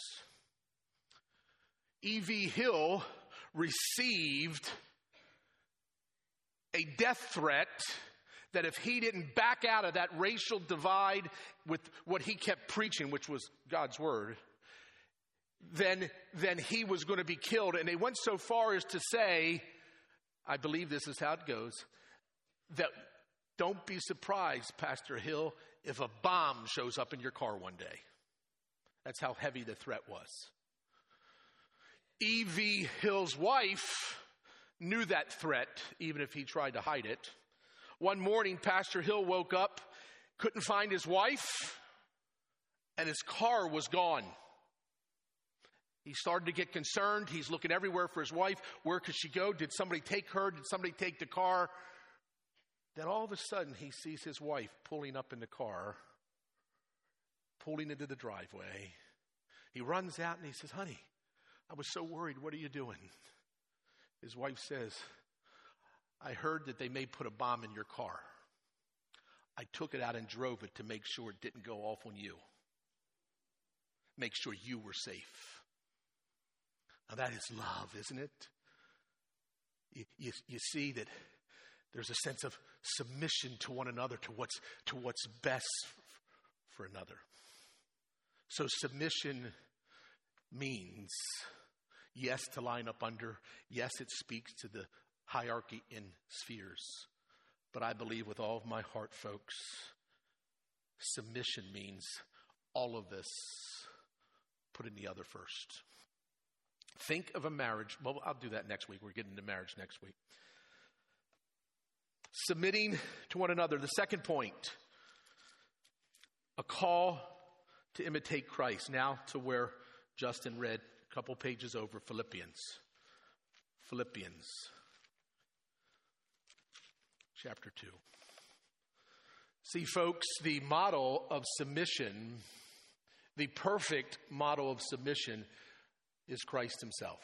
E V Hill received a death threat that if he didn't back out of that racial divide with what he kept preaching, which was God's word, then, then he was going to be killed. And they went so far as to say, I believe this is how it goes, that don't be surprised, Pastor Hill, if a bomb shows up in your car one day. That's how heavy the threat was. E V Hill's wife knew that threat, even if he tried to hide it. One morning, Pastor Hill woke up, couldn't find his wife, and his car was gone. He started to get concerned. He's looking everywhere for his wife. Where could she go? Did somebody take her? Did somebody take the car? Then all of a sudden, he sees his wife pulling up in the car, pulling into the driveway. He runs out and he says, honey, I was so worried. What are you doing? His wife says, I heard that they may put a bomb in your car. I took it out and drove it to make sure it didn't go off on you. Make sure you were safe. Now that is love, isn't it? You, you, you see that there's a sense of submission to one another, to what's, to what's best for another. So submission means, yes, to line up under. Yes, it speaks to the hierarchy in spheres. But I believe with all of my heart, folks, submission means all of this putting the other first. Think of a marriage. Well, I'll do that next week. We're getting into marriage next week. Submitting to one another. The second point, a call to imitate Christ. Now to where Justin read a couple pages over, Philippians. Philippians chapter two. See, folks, the model of submission, the perfect model of submission is Christ himself.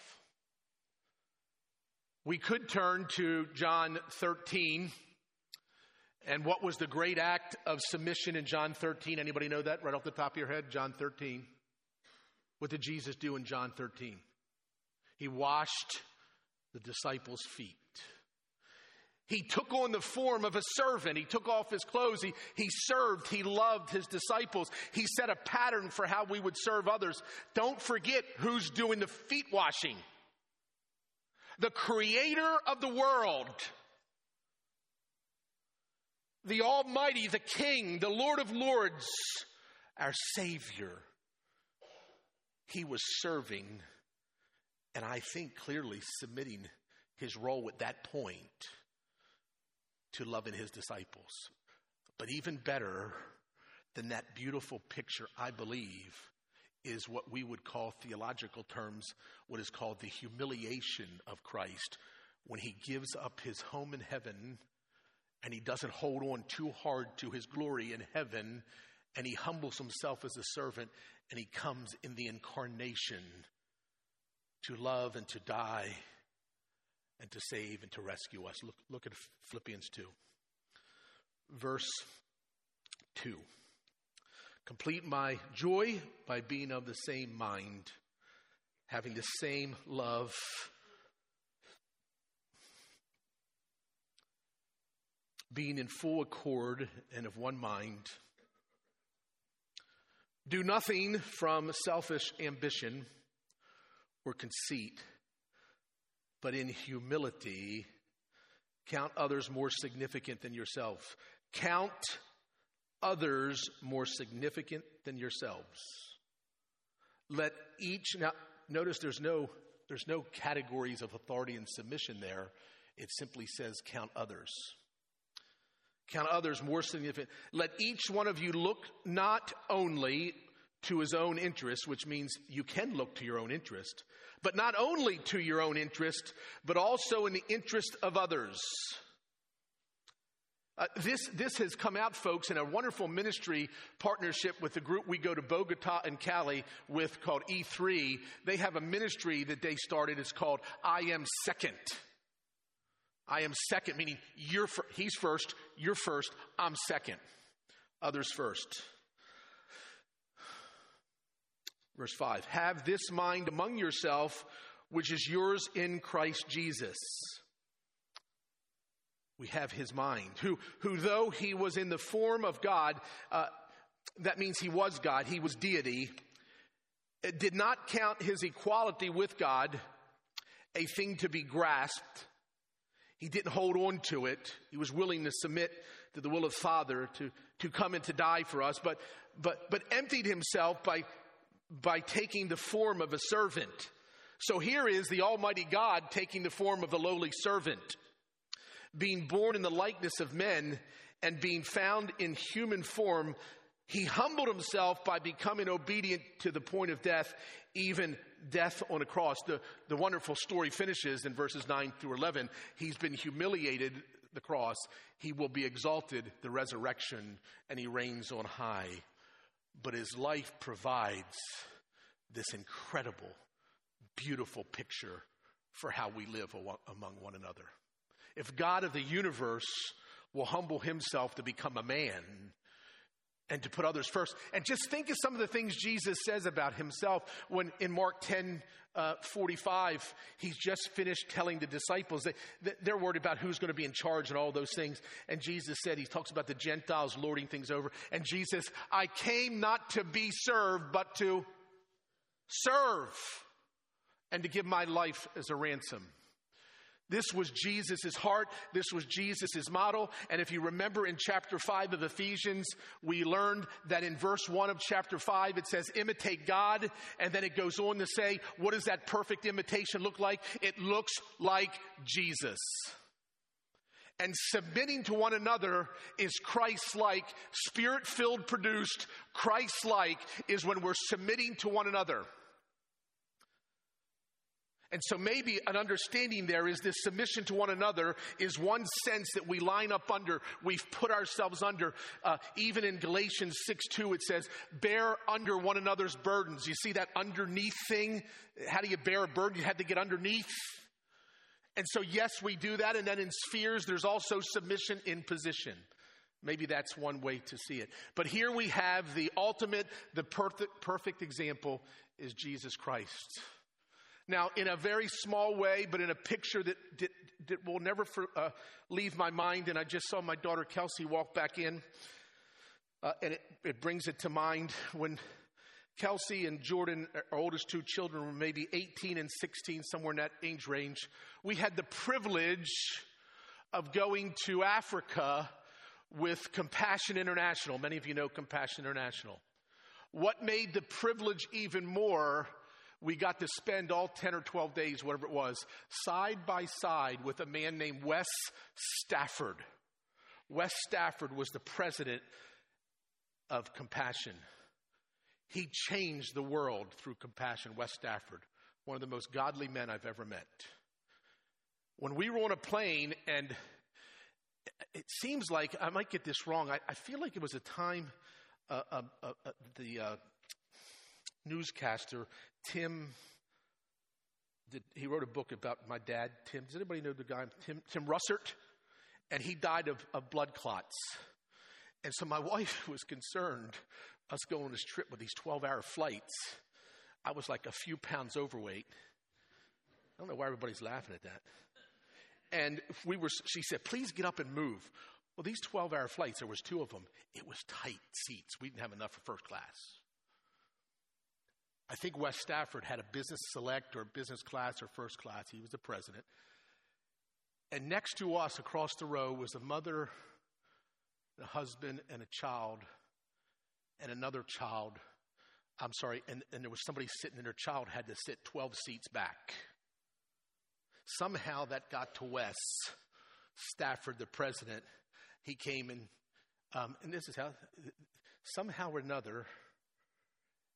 We could turn to John thirteen. And what was the great act of submission in John thirteen? Anybody know that right off the top of your head? John thirteen. What did Jesus do in John thirteen? He washed the disciples' feet. He took on the form of a servant. He took off his clothes. He, he served. He loved his disciples. He set a pattern for how we would serve others. Don't forget who's doing the feet washing. The creator of the world. The Almighty, the King, the Lord of Lords, our Savior. He was serving, and I think clearly submitting his role at that point to loving his disciples. But even better than that beautiful picture, I believe, is what we would call, theological terms, what is called the humiliation of Christ, when he gives up his home in heaven and he doesn't hold on too hard to his glory in heaven, and he humbles himself as a servant, and he comes in the incarnation to love and to die and to save and to rescue us. Look, look at Philippians two. Verse two. Complete my joy by being of the same mind, having the same love, being in full accord and of one mind. Do nothing from selfish ambition or conceit, but in humility count others more significant than yourself. Count others more significant than yourselves. Let each, now notice there's no there's no categories of authority and submission there. It simply says count others. Count others more significant. Let each one of you look not only to his own interest, which means you can look to your own interest, but not only to your own interest, but also in the interest of others. Uh, this, this has come out, folks, in a wonderful ministry partnership with the group we go to Bogota and Cali with called E three. They have a ministry that they started. It's called I Am Second. I am second, meaning you're fir- he's first, you're first, I'm second. Others first. Verse five, have this mind among yourself, which is yours in Christ Jesus. We have his mind, who, who though he was in the form of God, uh, that means he was God, he was deity, did not count his equality with God a thing to be grasped. He didn't hold on to it. He was willing to submit to the will of Father to, to come and to die for us, but, but, but emptied himself by, by taking the form of a servant. So here is the Almighty God taking the form of the lowly servant, being born in the likeness of men and being found in human form. He humbled himself by becoming obedient to the point of death, even death on a cross. The, the wonderful story finishes in verses nine through eleven. He's been humiliated, the cross. He will be exalted, the resurrection, and he reigns on high. But his life provides this incredible, beautiful picture for how we live among one another. If God of the universe will humble himself to become a man and to put others first. And just think of some of the things Jesus says about himself when in Mark ten forty-five, he's just finished telling the disciples that they're worried about who's going to be in charge and all those things. And Jesus said, he talks about the Gentiles lording things over. And Jesus, I came not to be served, but to serve and to give my life as a ransom. This was Jesus' heart. This was Jesus' model. And if you remember in chapter five of Ephesians, we learned that in verse one of chapter five, it says, imitate God. And then it goes on to say, what does that perfect imitation look like? It looks like Jesus. And submitting to one another is Christ-like, Spirit-filled produced, Christ-like is when we're submitting to one another. And so maybe an understanding there is this submission to one another is one sense that we line up under, we've put ourselves under. Uh, even in Galatians six two, it says, bear under one another's burdens. You see that underneath thing? How do you bear a burden? You have to get underneath. And so yes, we do that. And then in spheres, there's also submission in position. Maybe that's one way to see it. But here we have the ultimate, the perfect, perfect example is Jesus Christ. Now, in a very small way, but in a picture that, that, that will never for, uh, leave my mind, and I just saw my daughter Kelsey walk back in, uh, and it, it brings it to mind when Kelsey and Jordan, our oldest two children, were maybe eighteen and sixteen, somewhere in that age range. We had the privilege of going to Africa with Compassion International. Many of you know Compassion International. What made the privilege even more, we got to spend all ten or twelve days, whatever it was, side by side with a man named Wes Stafford. Wes Stafford was the president of Compassion. He changed the world through Compassion. Wes Stafford, one of the most godly men I've ever met. When we were on a plane, and it seems like, I might get this wrong, I, I feel like it was a time uh, uh, uh, uh, the uh, newscaster, Tim, did, he wrote a book about my dad, Tim. Does anybody know the guy, Tim, Tim Russert? And he died of, of blood clots. And so my wife was concerned, us going on this trip with these twelve-hour flights. I was like a few pounds overweight. I don't know why everybody's laughing at that. And we were, she said, please get up and move. Well, these twelve-hour flights, there was two of them. It was tight seats. We didn't have enough for first class. I think Wes Stafford had a business select or business class or first class. He was the president. And next to us across the row was a mother, a husband, and a child, and another child. I'm sorry, and, and there was somebody sitting, and their child had to sit twelve seats back. Somehow that got to Wes Stafford, the president. He came and, um, and this is how, somehow or another,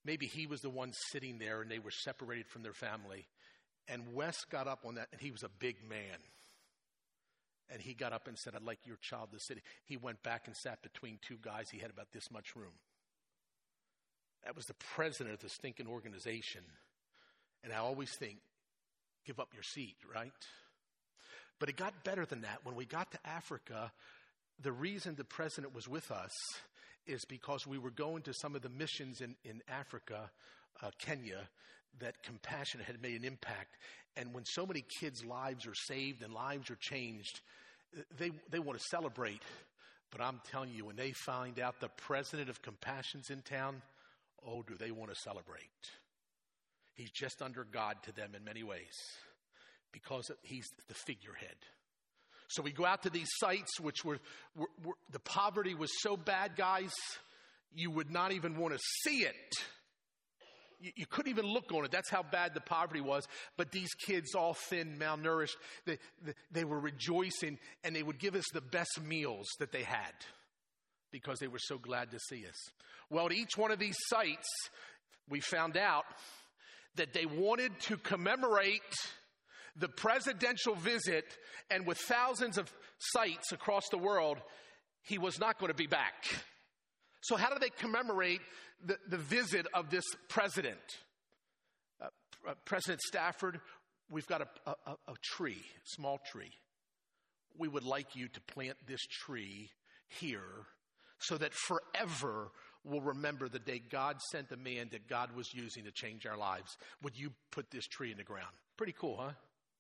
maybe he was the one sitting there and they were separated from their family. And Wes got up on that, and he was a big man. And he got up and said, I'd like your child to sit. He went back and sat between two guys. He had about this much room. That was the president of the stinking organization. And I always think, give up your seat, right? But it got better than that. When we got to Africa, the reason the president was with us is because we were going to some of the missions in, in Africa, uh, Kenya, that Compassion had made an impact. And when so many kids' lives are saved and lives are changed, they they want to celebrate. But I'm telling you, when they find out the president of Compassion's in town, oh, do they want to celebrate. He's just under God to them in many ways because he's the figurehead. So we go out to these sites, which were, were, were the poverty was so bad, guys, you would not even want to see it. You, you couldn't even look on it. That's how bad the poverty was. But these kids, all thin, malnourished, they, they, they were rejoicing, and they would give us the best meals that they had because they were so glad to see us. Well, at each one of these sites, we found out that they wanted to commemorate the presidential visit, and with thousands of sites across the world, he was not going to be back. So how do they commemorate the, the visit of this president? Uh, uh, President Stafford, we've got a, a, a tree, small tree. We would like you to plant this tree here so that forever we'll remember the day God sent the man that God was using to change our lives. Would you put this tree in the ground? Pretty cool, huh?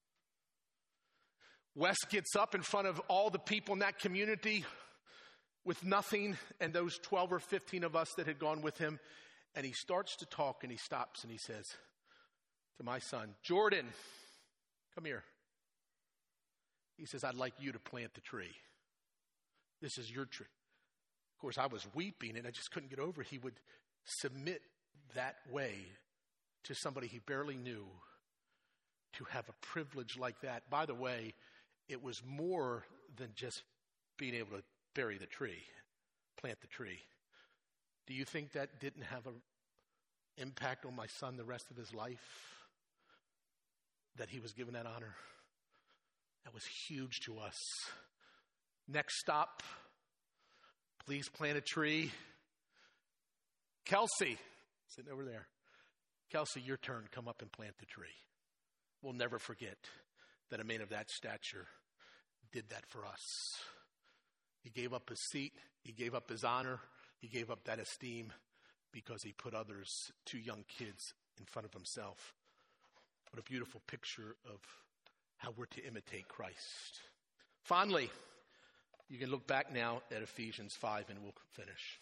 Wes gets up in front of all the people in that community with nothing, and those twelve or fifteen of us that had gone with him, and he starts to talk, and he stops, and he says to my son, Jordan, come here. He says, I'd like you to plant the tree. This is your tree. Of course, I was weeping, and I just couldn't get over it. He would submit that way to somebody he barely knew to have a privilege like that. By the way, it was more than just being able to bury the tree, plant the tree. Do you think that didn't have an impact on my son the rest of his life? That he was given that honor? That was huge to us. Next stop, please plant a tree. Kelsey, sitting over there. Kelsey, your turn. Come up and plant the tree. We'll never forget that a man of that stature did that for us. He gave up his seat. He gave up his honor. He gave up that esteem because he put others, two young kids, in front of himself. What a beautiful picture of how we're to imitate Christ. Finally, you can look back now at Ephesians five and we'll finish.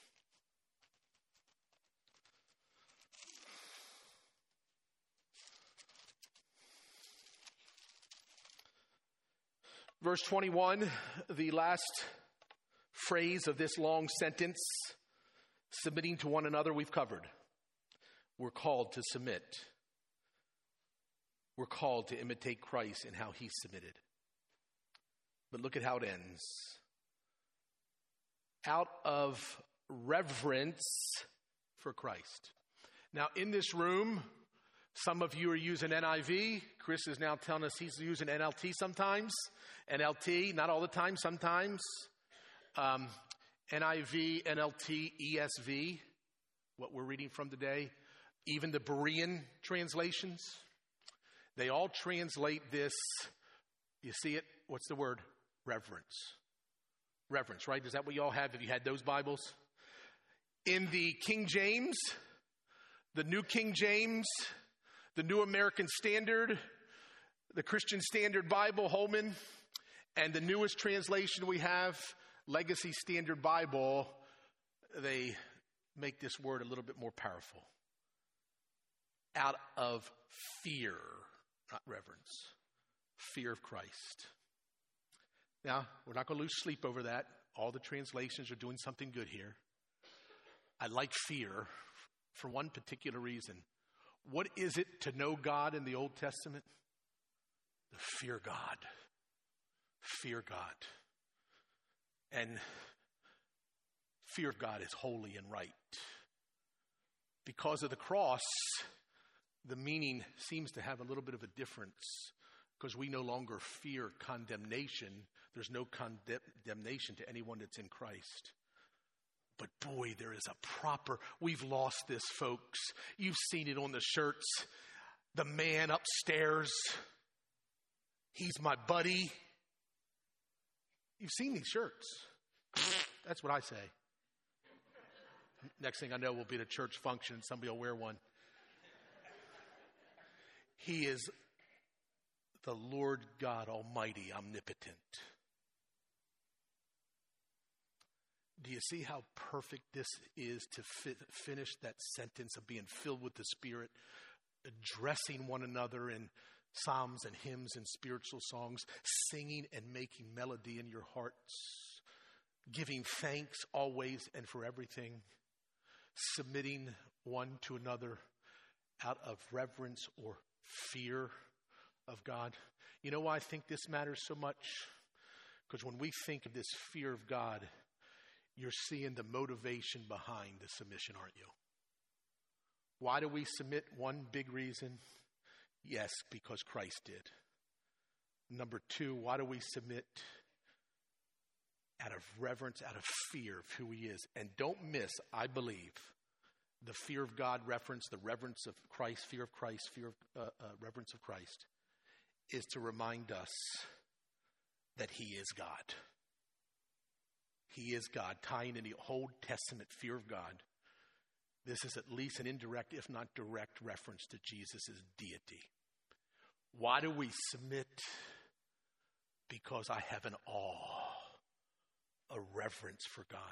Verse twenty-one, the last phrase of this long sentence, submitting to one another, we've covered. We're called to submit. We're called to imitate Christ in how he submitted. But look at how it ends. Out of reverence for Christ. Now, in this room, some of you are using N I V. Chris is now telling us he's using N L T sometimes. N L T, not all the time, sometimes. Um, N I V, N L T, E S V, what we're reading from today. Even the Berean translations. They all translate this, you see it? What's the word? Reverence. Reverence, right? Is that what you all have? Have you had those Bibles? In the King James, the New King James, the New American Standard, the Christian Standard Bible, Holman, and the newest translation we have, Legacy Standard Bible, they make this word a little bit more powerful. Out of fear, not reverence, fear of Christ. Now, we're not going to lose sleep over that. All the translations are doing something good here. I like fear for one particular reason. What is it to know God in the Old Testament? To fear God. Fear God. And fear of God is holy and right. Because of the cross, the meaning seems to have a little bit of a difference, because we no longer fear condemnation. There's no condemnation to anyone that's in Christ. But boy, there is a proper, we've lost this, folks. You've seen it on the shirts. The man upstairs, he's my buddy. You've seen these shirts. That's what I say. Next thing I know, we'll be at a church function. Somebody will wear one. He is the Lord God Almighty, omnipotent. Do you see how perfect this is to fi- finish that sentence of being filled with the Spirit, addressing one another in psalms and hymns and spiritual songs, singing and making melody in your hearts, giving thanks always and for everything, submitting one to another out of reverence or fear of God. You know why I think this matters so much? Because when we think of this fear of God, you're seeing the motivation behind the submission, aren't you? Why do we submit? One big reason, yes, because Christ did. Number two, why do we submit? Out of reverence, out of fear of who he is. And don't miss, I believe, the fear of God reference, the reverence of Christ, fear of Christ, fear of uh, uh, reverence of Christ, is to remind us that he is God. He is God, tying in the Old Testament fear of God. This is at least an indirect, if not direct, reference to Jesus' deity. Why do we submit? Because I have an awe, a reverence for God.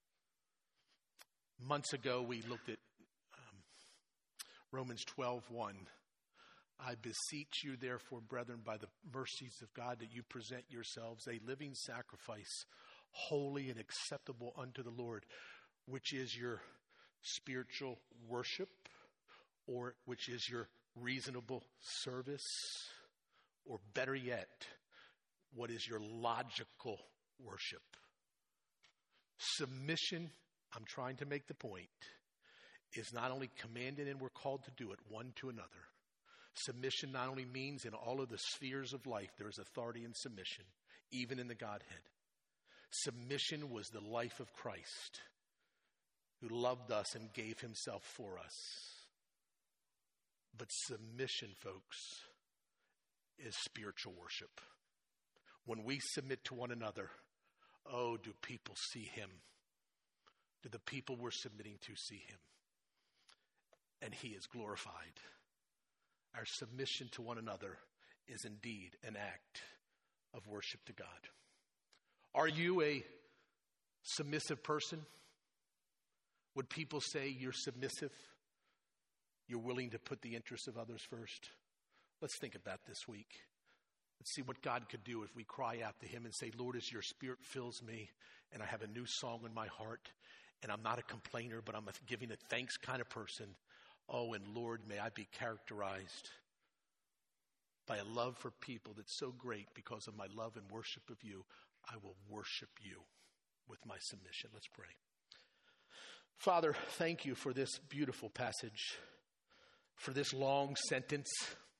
Months ago, we looked at um, Romans twelve one. I beseech you, therefore, brethren, by the mercies of God, that you present yourselves a living sacrifice, holy and acceptable unto the Lord, which is your spiritual worship, or which is your reasonable service, or better yet, what is your logical worship. Submission, I'm trying to make the point, is not only commanded, and we're called to do it one to another. Submission not only means in all of the spheres of life there is authority and submission, even in the Godhead. Submission was the life of Christ, who loved us and gave himself for us. But submission, folks, is spiritual worship. When we submit to one another, oh, do people see him? Do the people we're submitting to see him? And he is glorified. Our submission to one another is indeed an act of worship to God. Are you a submissive person? Would people say you're submissive? You're willing to put the interests of others first? Let's think about this week. Let's see what God could do if we cry out to him and say, Lord, as your Spirit fills me and I have a new song in my heart, and I'm not a complainer, but I'm a giving a thanks kind of person. Oh, and Lord, may I be characterized by a love for people that's so great because of my love and worship of you. I will worship you with my submission. Let's pray. Father, thank you for this beautiful passage, for this long sentence.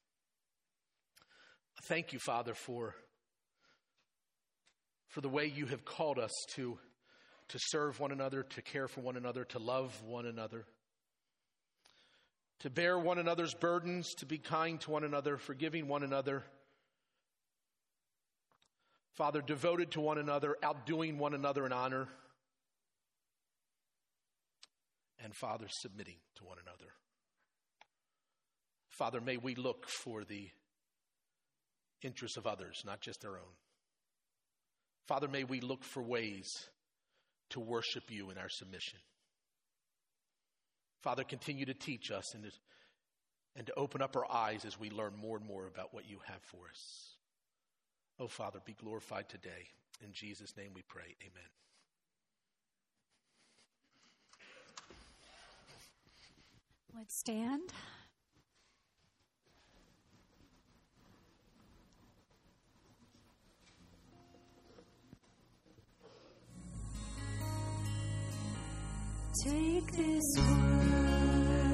Thank you, Father, for, for the way you have called us to, to serve one another, to care for one another, to love one another, to bear one another's burdens, to be kind to one another, forgiving one another. Father, devoted to one another, outdoing one another in honor. And Father, submitting to one another. Father, may we look for the interests of others, not just our own. Father, may we look for ways to worship you in our submission. Father, continue to teach us and to, and to open up our eyes as we learn more and more about what you have for us. Oh, Father, be glorified today. In Jesus' name we pray. Amen. Let's stand. Take this word.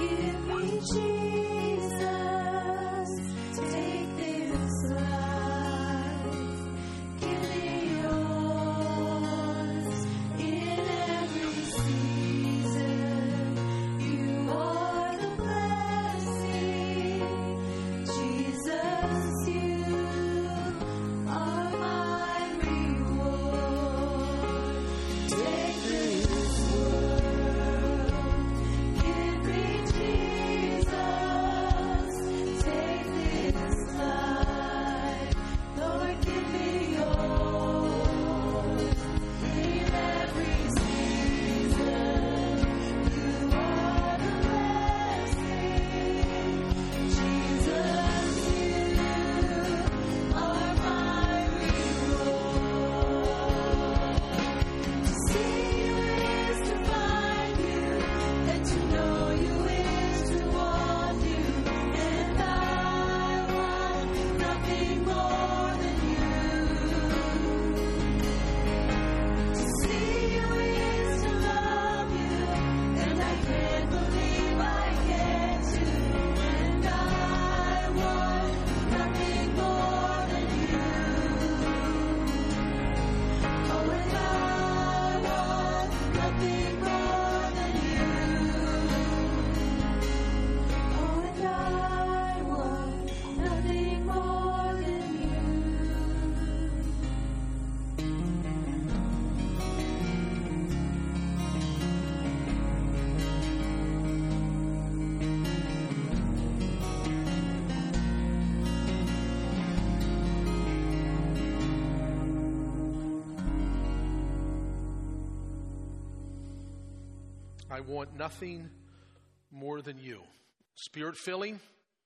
I want nothing more than you. Spirit filling.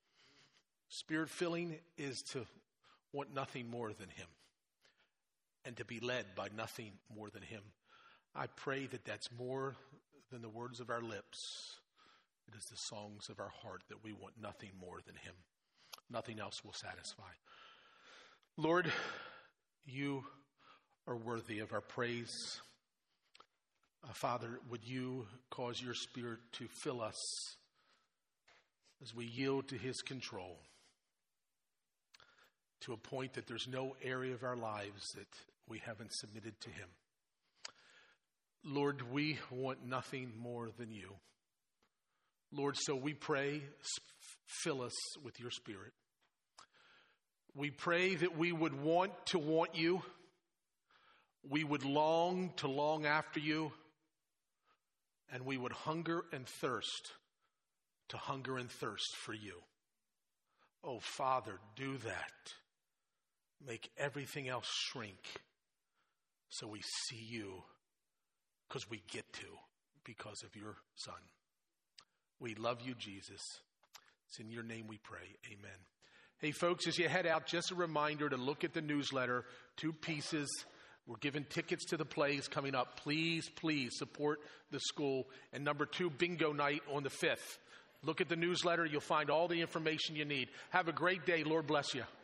Spirit filling is to want nothing more than him and to be led by nothing more than him. I pray that that's more than the words of our lips. It is the songs of our heart that we want nothing more than him. Nothing else will satisfy. Lord, you are worthy of our praise. Uh, Father, would you cause your Spirit to fill us as we yield to his control, to a point that there's no area of our lives that we haven't submitted to him. Lord, we want nothing more than you. Lord, so we pray, fill us with your Spirit. We pray that we would want to want you. We would long to long after you. And we would hunger and thirst to hunger and thirst for you. Oh, Father, do that. Make everything else shrink so we see you because we get to because of your Son. We love you, Jesus. It's in your name we pray. Amen. Hey, folks, as you head out, just a reminder to look at the newsletter. Two pieces. We're giving tickets to the plays coming up. Please, please support the school. And number two, bingo night on the fifth. Look at the newsletter. You'll find all the information you need. Have a great day. Lord bless you.